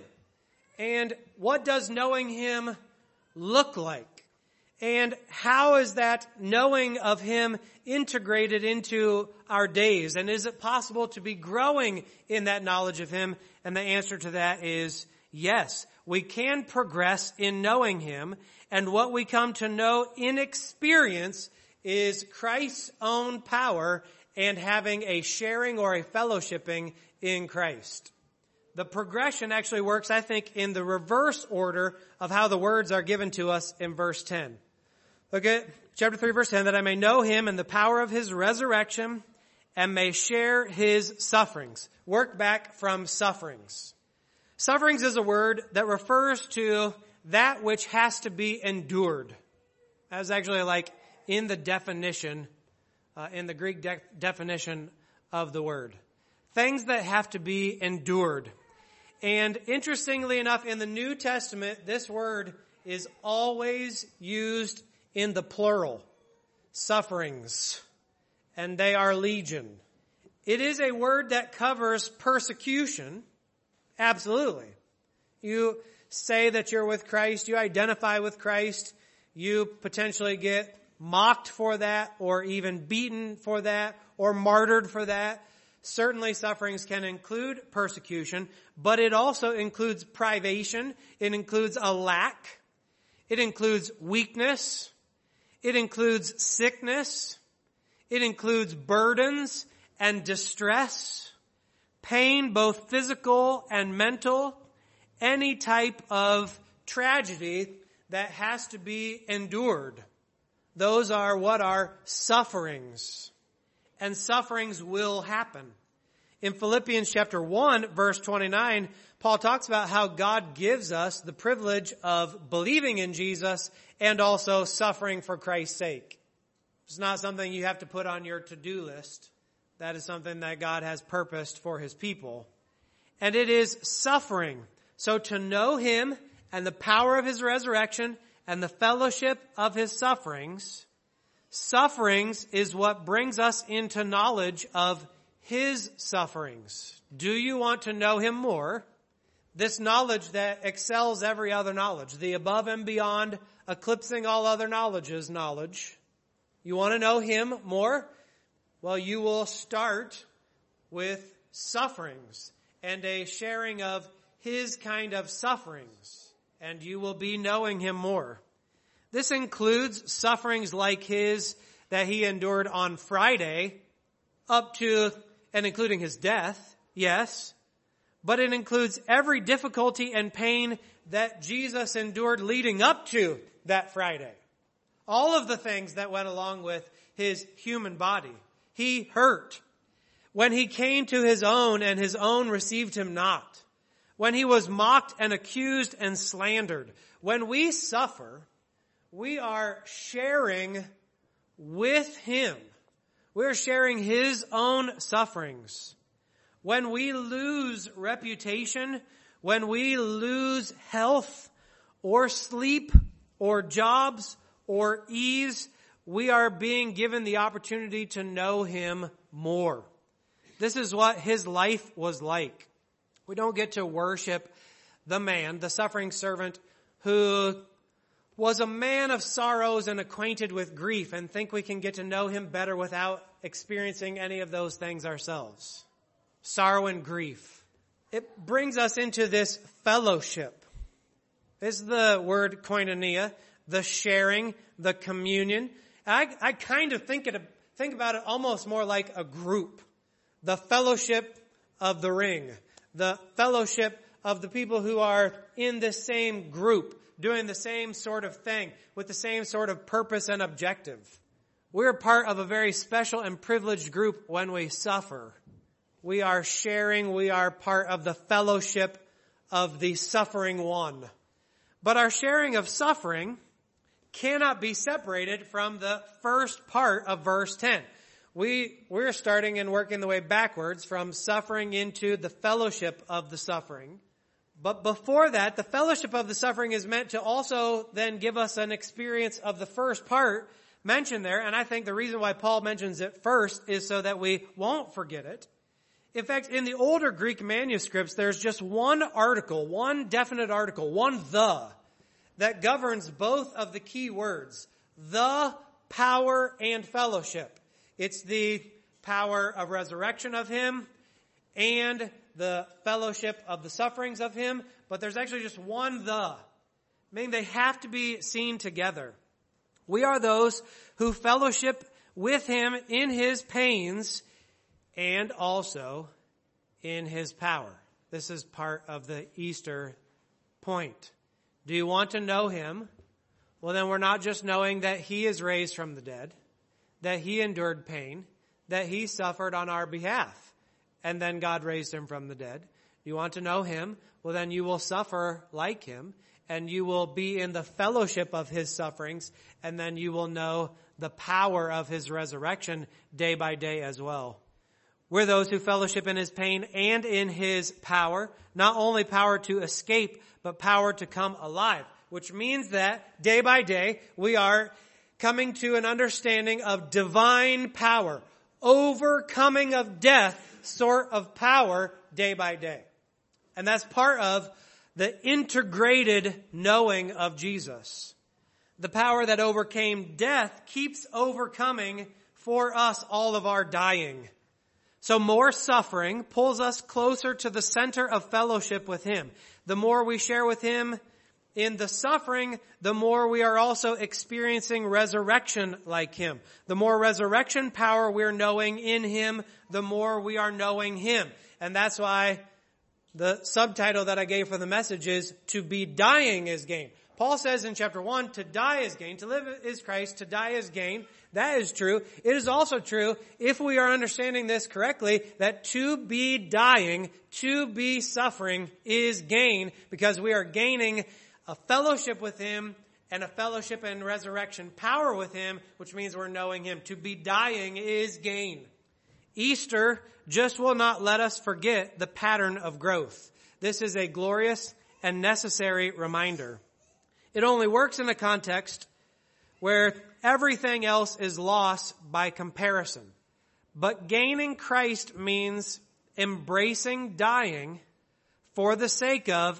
And what does knowing him look like? And how is that knowing of him integrated into our days? And is it possible to be growing in that knowledge of him? And the answer to that is yes. We can progress in knowing him. And what we come to know in experience is Christ's own power and having a sharing or a fellowshipping in Christ. The progression actually works, I think, in the reverse order of how the words are given to us in verse 10. Look at chapter 3, verse 10, that I may know him and the power of his resurrection and may share his sufferings. Work back from sufferings. Sufferings is a word that refers to that which has to be endured. That was actually like in the definition, in the Greek definition of the word. Things that have to be endured. And interestingly enough, in the New Testament, this word is always used in the plural. Sufferings. And they are legion. It is a word that covers persecution. Absolutely. You say that you're with Christ. You identify with Christ. You potentially get mocked for that, or even beaten for that, or martyred for that. Certainly sufferings can include persecution, but it also includes privation. It includes a lack. It includes weakness. It includes sickness. It includes burdens and distress, pain, both physical and mental, any type of tragedy that has to be endured. Those are what are sufferings. And sufferings will happen. In Philippians chapter 1, verse 29, Paul talks about how God gives us the privilege of believing in Jesus and also suffering for Christ's sake. It's not something you have to put on your to-do list. That is something that God has purposed for his people. And it is suffering. So to know him and the power of his resurrection and the fellowship of his sufferings is what brings us into knowledge of his sufferings. Do you want to know him more? This knowledge that excels every other knowledge, the above and beyond, eclipsing all other knowledge's knowledge. You want to know him more? Well, you will start with sufferings and a sharing of his kind of sufferings, and you will be knowing him more. This includes sufferings like his that he endured on Friday, up to and including his death, yes, but it includes every difficulty and pain that Jesus endured leading up to that Friday. All of the things that went along with his human body. He hurt. When he came to his own and his own received him not. When he was mocked and accused and slandered. When we suffer, we are sharing with him. We're sharing his own sufferings. When we lose reputation, when we lose health or sleep or jobs or ease, we are being given the opportunity to know him more. This is what his life was like. We don't get to worship the man, the suffering servant, who was a man of sorrows and acquainted with grief, and think we can get to know him better without experiencing any of those things ourselves. Sorrow and grief. It brings us into this fellowship. This is the word koinonia, the sharing, the communion. I kind of think about it almost more like a group. The fellowship of the ring. The fellowship of the people who are in the same group, doing the same sort of thing, with the same sort of purpose and objective. We're part of a very special and privileged group when we suffer. We are sharing, we are part of the fellowship of the suffering one. But our sharing of suffering cannot be separated from the first part of verse 10. We're starting and working the way backwards from suffering into the fellowship of the suffering. But before that, the fellowship of the suffering is meant to also then give us an experience of the first part mentioned there. And I think the reason why Paul mentions it first is so that we won't forget it. In fact, in the older Greek manuscripts, there's just one article, one definite article, one the, that governs both of the key words, the, power, and fellowship. It's the power of resurrection of him and the fellowship of the sufferings of him, but there's actually just one the, meaning they have to be seen together. We are those who fellowship with him in his pains and also in his power. This is part of the Easter point. Do you want to know him? Well, then we're not just knowing that he is raised from the dead, that he endured pain, that he suffered on our behalf, and then God raised him from the dead. You want to know him? Well, then you will suffer like him, and you will be in the fellowship of his sufferings, and then you will know the power of his resurrection day by day as well. We're those who fellowship in his pain and in his power, not only power to escape, but power to come alive, which means that day by day we are coming to an understanding of divine power, overcoming of death sort of power day by day. And that's part of the integrated knowing of Jesus. The power that overcame death keeps overcoming for us all of our dying. So more suffering pulls us closer to the center of fellowship with him. The more we share with him in the suffering, the more we are also experiencing resurrection like him. The more resurrection power we're knowing in him, the more we are knowing him. And that's why the subtitle that I gave for the message is, to be dying is gain. Paul says in chapter 1, to die is gain, to live is Christ, to die is gain. That is true. It is also true, if we are understanding this correctly, that to be dying, to be suffering is gain, because we are gaining a fellowship with him and a fellowship and resurrection power with him, which means we're knowing him. To be dying is gain. Easter just will not let us forget the pattern of growth. This is a glorious and necessary reminder. It only works in a context where everything else is lost by comparison. But gaining Christ means embracing dying for the sake of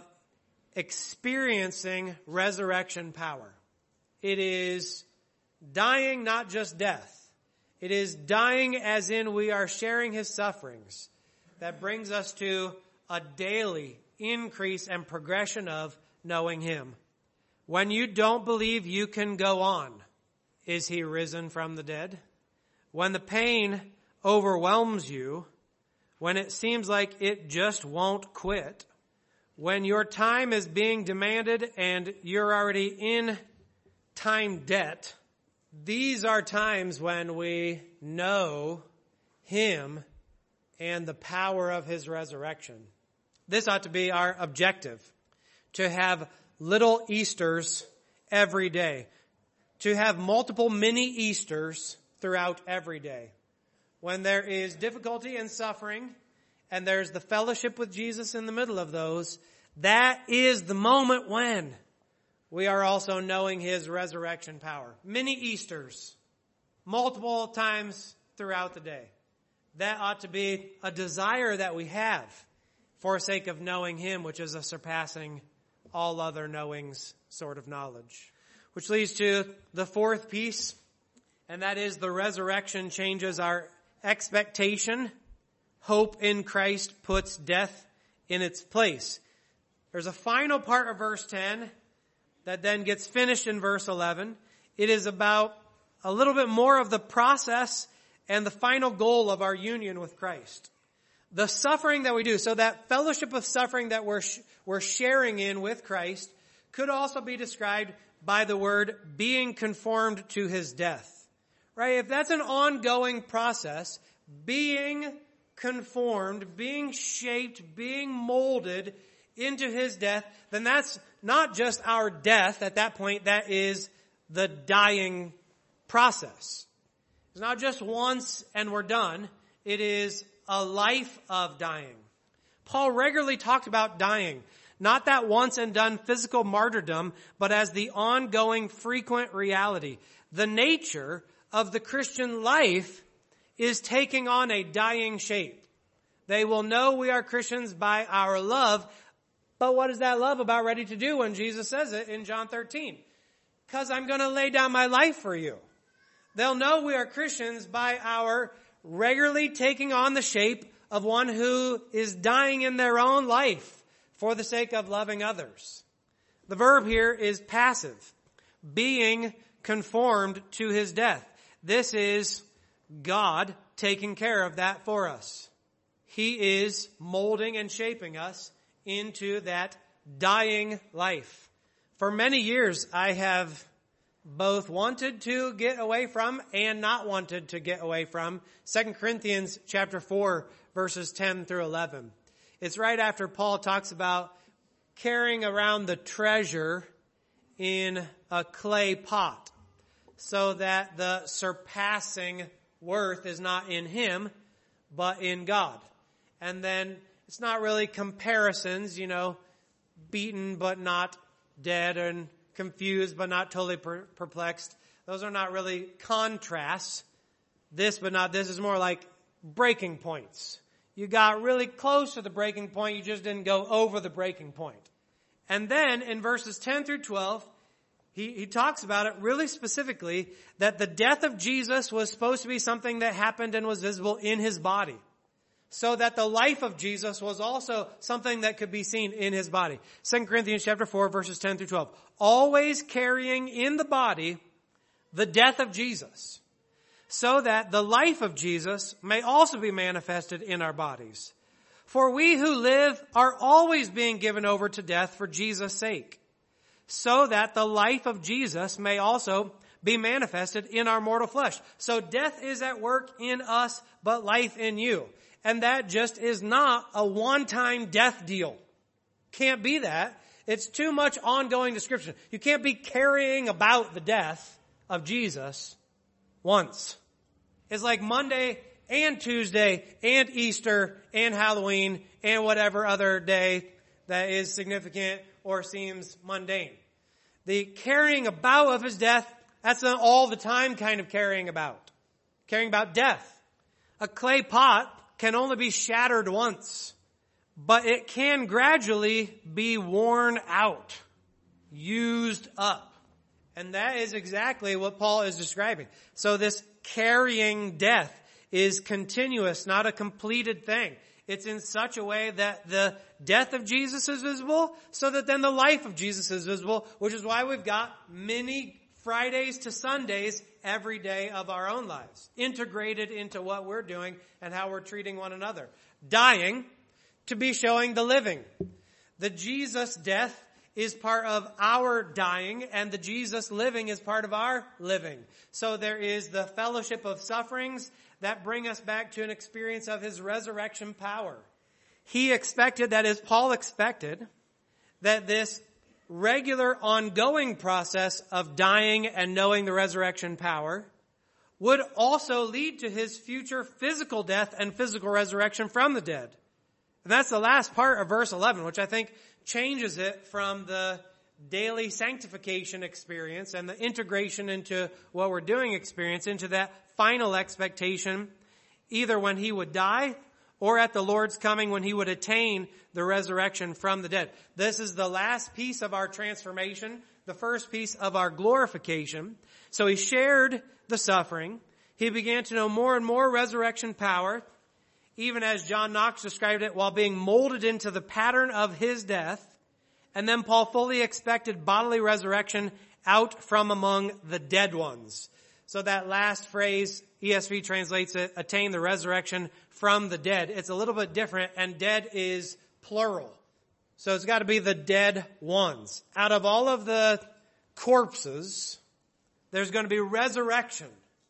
experiencing resurrection power. It is dying, not just death. It is dying as in we are sharing his sufferings that brings us to a daily increase and progression of knowing him. When you don't believe you can go on, is he risen from the dead? When the pain overwhelms you, when it seems like it just won't quit, when your time is being demanded and you're already in time debt, these are times when we know him and the power of his resurrection. This ought to be our objective, to have little Easters every day, to have multiple mini Easters throughout every day. When there is difficulty and suffering, and there's the fellowship with Jesus in the middle of those, that is the moment when we are also knowing his resurrection power. Many Easters, multiple times throughout the day. That ought to be a desire that we have for sake of knowing him, which is a surpassing all other knowings sort of knowledge. Which leads to the fourth piece, and that is the resurrection changes our expectation. Hope in Christ puts death in its place. There's a final part of verse 10 that then gets finished in verse 11. It is about a little bit more of the process and the final goal of our union with Christ. The suffering that we do, so that fellowship of suffering that we're sharing in with Christ could also be described by the word being conformed to his death. Right? If that's an ongoing process, being conformed, being shaped, being molded into his death, then that's not just our death at that point, that is the dying process. It's not just once and we're done. It is a life of dying. Paul regularly talked about dying, not that once and done physical martyrdom, but as the ongoing, frequent reality. The nature of the Christian life is taking on a dying shape. They will know we are Christians by our love, but what is that love about ready to do when Jesus says it in John 13? Because I'm going to lay down my life for you. They'll know we are Christians by our regularly taking on the shape of one who is dying in their own life for the sake of loving others. The verb here is passive, being conformed to his death. This is God taking care of that for us. He is molding and shaping us into that dying life. For many years, I have both wanted to get away from and not wanted to get away from 2 Corinthians chapter 4, verses 10 through 11. It's right after Paul talks about carrying around the treasure in a clay pot so that the surpassing worth is not in him, but in God. And then it's not really comparisons, beaten but not dead, and confused but not totally perplexed. Those are not really contrasts. This but not this is more like breaking points. You got really close to the breaking point, you just didn't go over the breaking point. And then in verses 10 through 12, he talks about it really specifically, that the death of Jesus was supposed to be something that happened and was visible in his body. So that the life of Jesus was also something that could be seen in his body. 2 Corinthians chapter 4, verses 10 through 12. Always carrying in the body the death of Jesus, so that the life of Jesus may also be manifested in our bodies. For we who live are always being given over to death for Jesus' sake, so that the life of Jesus may also be manifested in our mortal flesh. So death is at work in us, but life in you. And that just is not a one-time death deal. Can't be that. It's too much ongoing description. You can't be carrying about the death of Jesus once. It's like Monday and Tuesday and Easter and Halloween and whatever other day that is significant or seems mundane. The carrying about of his death, that's an all the time kind of carrying about. Carrying about death. A clay pot can only be shattered once, but it can gradually be worn out, used up. And that is exactly what Paul is describing. So this carrying death is continuous, not a completed thing. It's in such a way that the death of Jesus is visible, so that then the life of Jesus is visible, which is why we've got many Fridays to Sundays every day of our own lives, integrated into what we're doing and how we're treating one another. Dying to be showing the living. The Jesus death is part of our dying, and the Jesus living is part of our living. So there is the fellowship of sufferings that bring us back to an experience of his resurrection power. He expected, that is, Paul expected, that this regular ongoing process of dying and knowing the resurrection power would also lead to his future physical death and physical resurrection from the dead. And that's the last part of verse 11, which I think changes it from the daily sanctification experience and the integration into what we're doing experience into that final expectation, either when he would die or at the Lord's coming when he would attain the resurrection from the dead. This is the last piece of our transformation, the first piece of our glorification. So he shared the suffering. He began to know more and more resurrection power, even as John Knox described it, while being molded into the pattern of his death. And then Paul fully expected bodily resurrection out from among the dead ones. So that last phrase, ESV translates it, attain the resurrection from the dead. It's a little bit different, and dead is plural. So it's got to be the dead ones. Out of all of the corpses, there's going to be resurrection,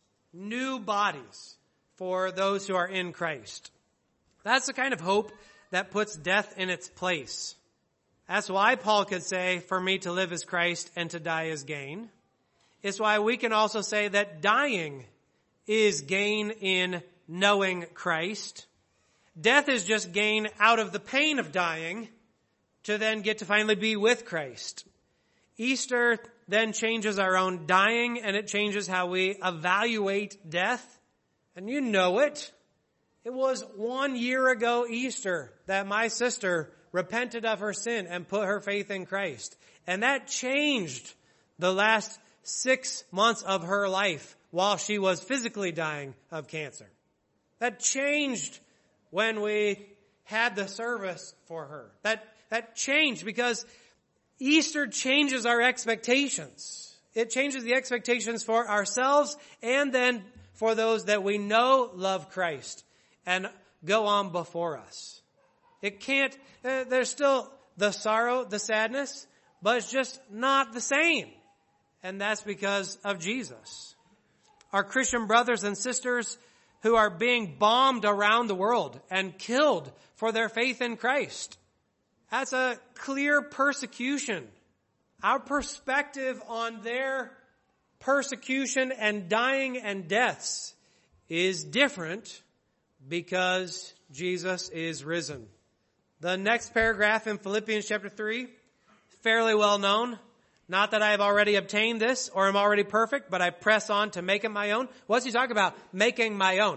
new bodies for those who are in Christ. That's the kind of hope that puts death in its place. That's why Paul could say, for me to live is Christ and to die is gain. It's why we can also say that dying is gain in knowing Christ. Death is just gain out of the pain of dying to then get to finally be with Christ. Easter then changes our own dying, and it changes how we evaluate death. And you know it. It was 1 year ago Easter that my sister repented of her sin and put her faith in Christ. And that changed the last 6 months of her life while she was physically dying of cancer. That changed when we had the service for her. That changed because Easter changes our expectations. It changes the expectations for ourselves and then for those that we know love Christ and go on before us. It can't, there's still the sorrow, the sadness, but it's just not the same. And that's because of Jesus. Our Christian brothers and sisters who are being bombed around the world and killed for their faith in Christ. That's a clear persecution. Our perspective on their persecution and dying and deaths is different because Jesus is risen. The next paragraph in Philippians chapter 3, fairly well known. Not that I have already obtained this or am already perfect, but I press on to make it my own. What's he talking about? Making my own.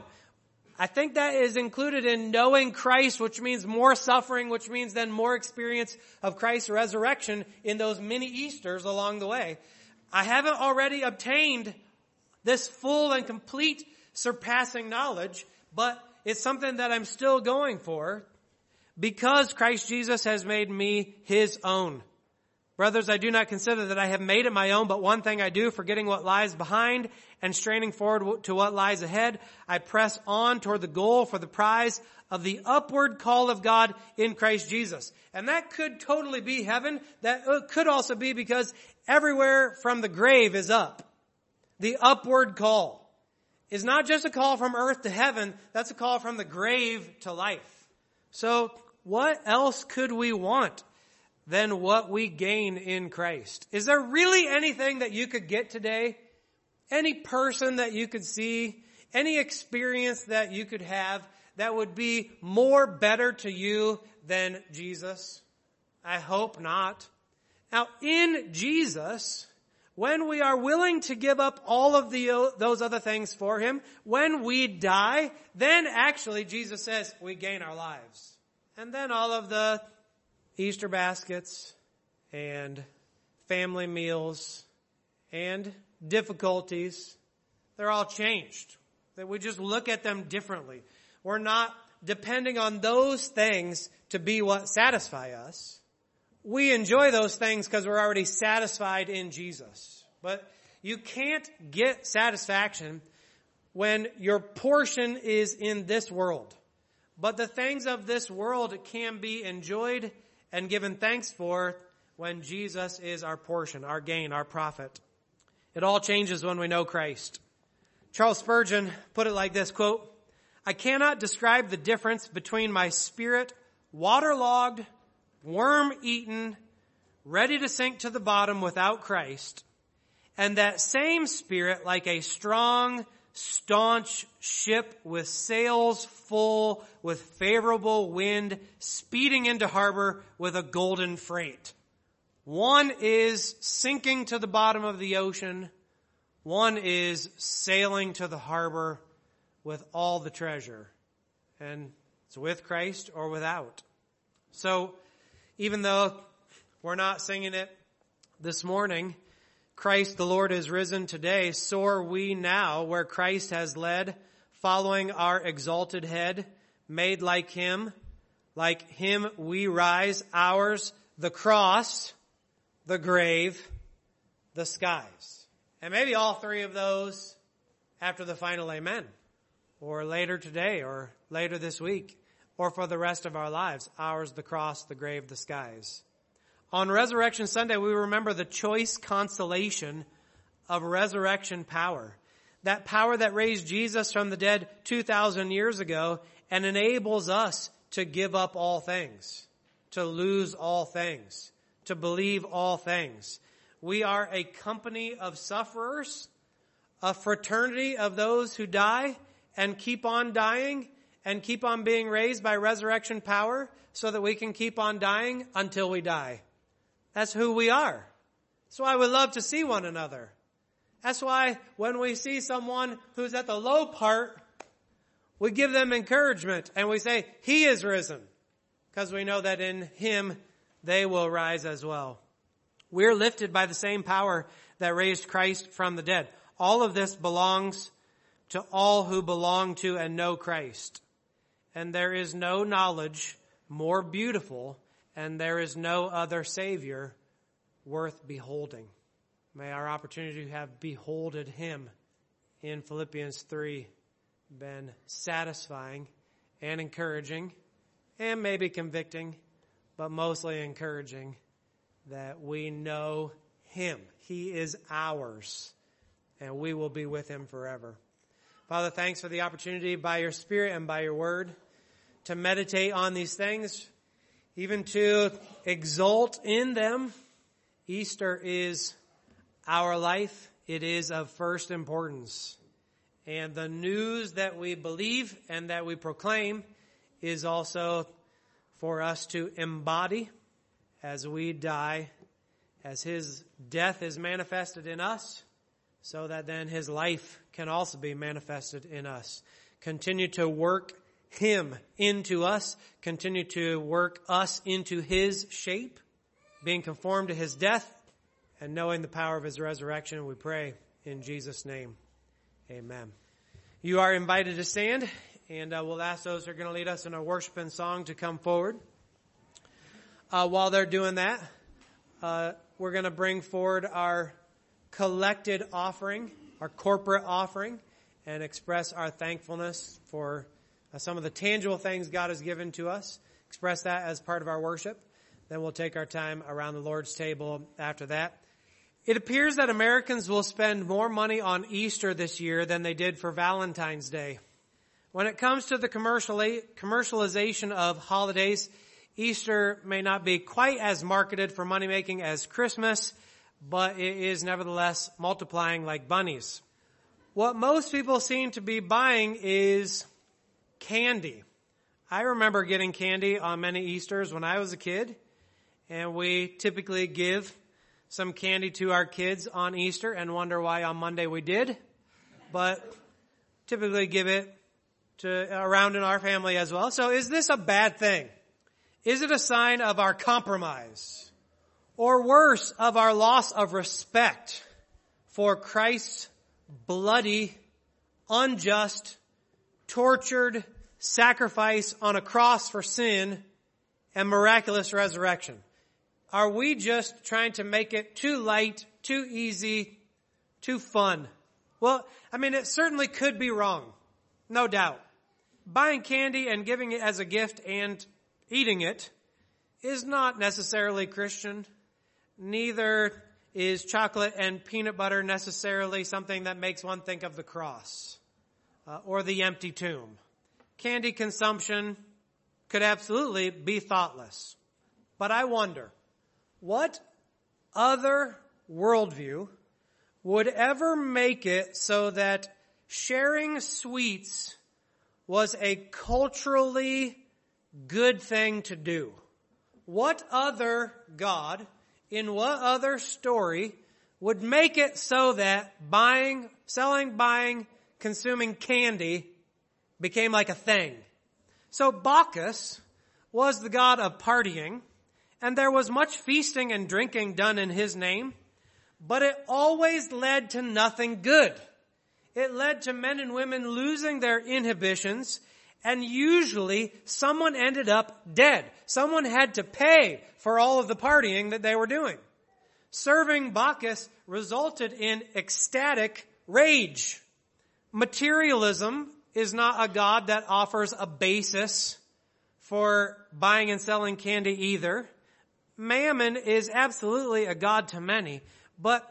I think that is included in knowing Christ, which means more suffering, which means then more experience of Christ's resurrection in those many Easters along the way. I haven't already obtained this full and complete surpassing knowledge, but it's something that I'm still going for because Christ Jesus has made me his own. Brothers, I do not consider that I have made it my own, but one thing I do, forgetting what lies behind and straining forward to what lies ahead, I press on toward the goal for the prize of the upward call of God in Christ Jesus. And that could totally be heaven. That could also be because everywhere from the grave is up. The upward call is not just a call from earth to heaven. That's a call from the grave to life. So what else could we want than what we gain in Christ? Is there really anything that you could get today? Any person that you could see? Any experience that you could have that would be more better to you than Jesus? I hope not. Now, in Jesus, when we are willing to give up all of those other things for him, when we die, then actually Jesus says we gain our lives. And then all of the Easter baskets and family meals and difficulties, they're all changed. That we just look at them differently. We're not depending on those things to be what satisfy us. We enjoy those things because we're already satisfied in Jesus. But you can't get satisfaction when your portion is in this world. But the things of this world can be enjoyed and given thanks for when Jesus is our portion, our gain, our profit. It all changes when we know Christ. Charles Spurgeon put it like this, quote, I cannot describe the difference between my spirit waterlogged, worm-eaten, ready to sink to the bottom without Christ, and that same spirit like a strong, staunch ship with sails full with favorable wind speeding into harbor with a golden freight. One is sinking to the bottom of the ocean. One is sailing to the harbor with all the treasure. And it's with Christ or without. So even though we're not singing it this morning, Christ the Lord is risen today, soar we now where Christ has led, following our exalted head, made like him we rise, ours the cross, the grave, the skies. And maybe all three of those after the final amen, or later today, or later this week, or for the rest of our lives, ours the cross, the grave, the skies. On Resurrection Sunday, we remember the choice consolation of resurrection power. That power that raised Jesus from the dead 2,000 years ago and enables us to give up all things, to lose all things, to believe all things. We are a company of sufferers, a fraternity of those who die and keep on dying and keep on being raised by resurrection power so that we can keep on dying until we die. That's who we are. That's why we love to see one another. That's why when we see someone who's at the low part, we give them encouragement and we say, He is risen, because we know that in Him they will rise as well. We're lifted by the same power that raised Christ from the dead. All of this belongs to all who belong to and know Christ. And there is no knowledge more beautiful, and there is no other Savior worth beholding. May our opportunity to have beholded Him in Philippians 3 been satisfying and encouraging and maybe convicting, but mostly encouraging that we know Him. He is ours, and we will be with Him forever. Father, thanks for the opportunity by your Spirit and by your word to meditate on these things, even to exult in them. Easter is our life. It is of first importance. And the news that we believe and that we proclaim is also for us to embody as we die, as His death is manifested in us, so that then His life can also be manifested in us. Continue to work Him into us. Continue to work us into His shape, being conformed to His death and knowing the power of His resurrection. We pray in Jesus' name. Amen. You are invited to stand, and we'll ask those who are going to lead us in a worship and song to come forward. While they're doing that, we're going to bring forward our collected offering, our corporate offering, and express our thankfulness for some of the tangible things God has given to us. Express that as part of our worship. Then we'll take our time around the Lord's table after that. It appears that Americans will spend more money on Easter this year than they did for Valentine's Day. When it comes to the commercialization of holidays, Easter may not be quite as marketed for money-making as Christmas, but it is nevertheless multiplying like bunnies. What most people seem to be buying is candy. I remember getting candy on many Easters when I was a kid, and we typically give some candy to our kids on Easter and wonder why on Monday we did, but typically give it to around in our family as well. So is this a bad thing? Is it a sign of our compromise? Or worse, of our loss of respect for Christ's bloody, unjust, tortured sacrifice on a cross for sin and miraculous resurrection? Are we just trying to make it too light, too easy, too fun? Well, it certainly could be wrong. No doubt. Buying candy and giving it as a gift and eating it is not necessarily Christian. Neither is chocolate and peanut butter necessarily something that makes one think of the cross or the empty tomb. Candy consumption could absolutely be thoughtless. But I wonder, what other worldview would ever make it so that sharing sweets was a culturally good thing to do? What other God, in what other story, would make it so that buying, consuming candy became like a thing? So Bacchus was the god of partying, and there was much feasting and drinking done in his name, but it always led to nothing good. It led to men and women losing their inhibitions, and usually someone ended up dead. Someone had to pay for all of the partying that they were doing. Serving Bacchus resulted in ecstatic rage. Materialism is not a god that offers a basis for buying and selling candy either. Mammon is absolutely a god to many, but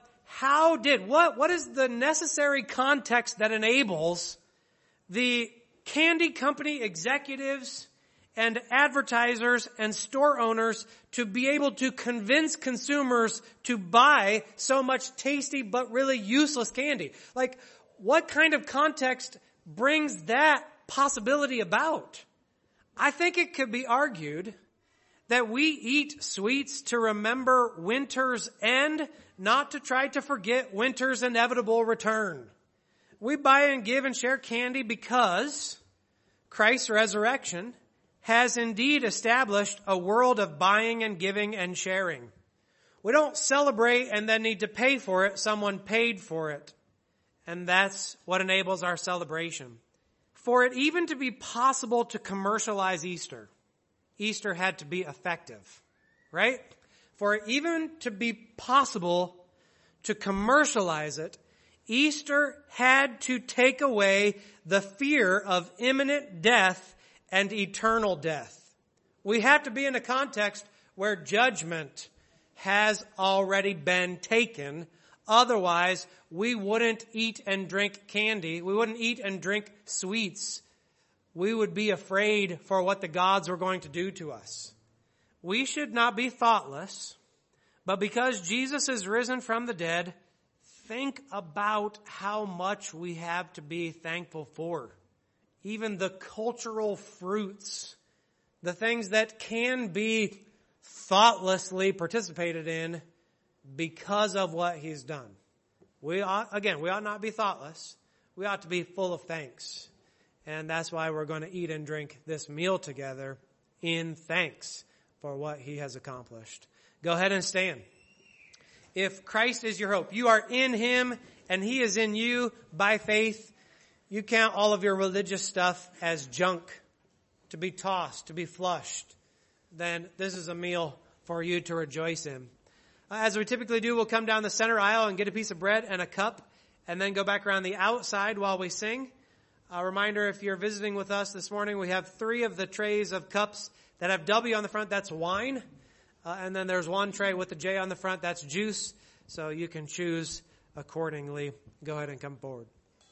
what is the necessary context that enables the candy company executives and advertisers and store owners to be able to convince consumers to buy so much tasty but really useless candy? Like, what kind of context brings that possibility about? I think it could be argued that we eat sweets to remember winter's end, not to try to forget winter's inevitable return. We buy and give and share candy because Christ's resurrection has indeed established a world of buying and giving and sharing. We don't celebrate and then need to pay for it. Someone paid for it. And that's what enables our celebration. For it even to be possible to commercialize Easter, Easter had to be effective, right? For it even to be possible to commercialize it, Easter had to take away the fear of imminent death and eternal death. We have to be in a context where judgment has already been taken. Otherwise, we wouldn't eat and drink candy. We wouldn't eat and drink sweets. We would be afraid for what the gods were going to do to us. We should not be thoughtless, but because Jesus is risen from the dead, think about how much we have to be thankful for. Even the cultural fruits, the things that can be thoughtlessly participated in because of what he's done. We ought not be thoughtless. We ought to be full of thanks. And that's why we're going to eat and drink this meal together in thanks for what he has accomplished. Go ahead and stand. If Christ is your hope, you are in him and he is in you by faith, you count all of your religious stuff as junk, to be tossed, to be flushed, then this is a meal for you to rejoice in. As we typically do, we'll come down the center aisle and get a piece of bread and a cup, and then go back around the outside while we sing. A reminder, if you're visiting with us this morning, we have 3 of the trays of cups that have W on the front. That's wine. And then there's 1 tray with the J on the front. That's juice. So you can choose accordingly. Go ahead and come forward.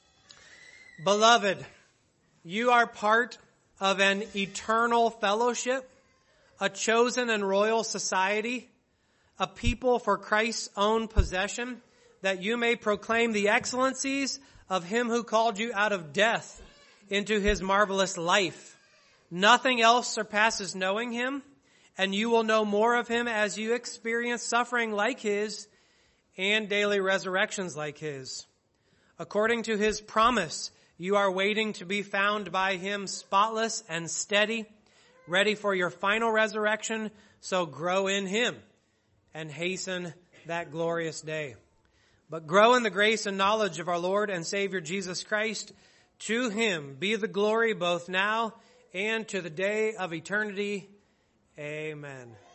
Beloved, you are part of an eternal fellowship, a chosen and royal society, a people for Christ's own possession, that you may proclaim the excellencies of him who called you out of death into his marvelous life. Nothing else surpasses knowing him, and you will know more of him as you experience suffering like his and daily resurrections like his. According to his promise, you are waiting to be found by him spotless and steady, ready for your final resurrection, so grow in him and hasten that glorious day. But grow in the grace and knowledge of our Lord and Savior Jesus Christ. To him be the glory both now and to the day of eternity. Amen.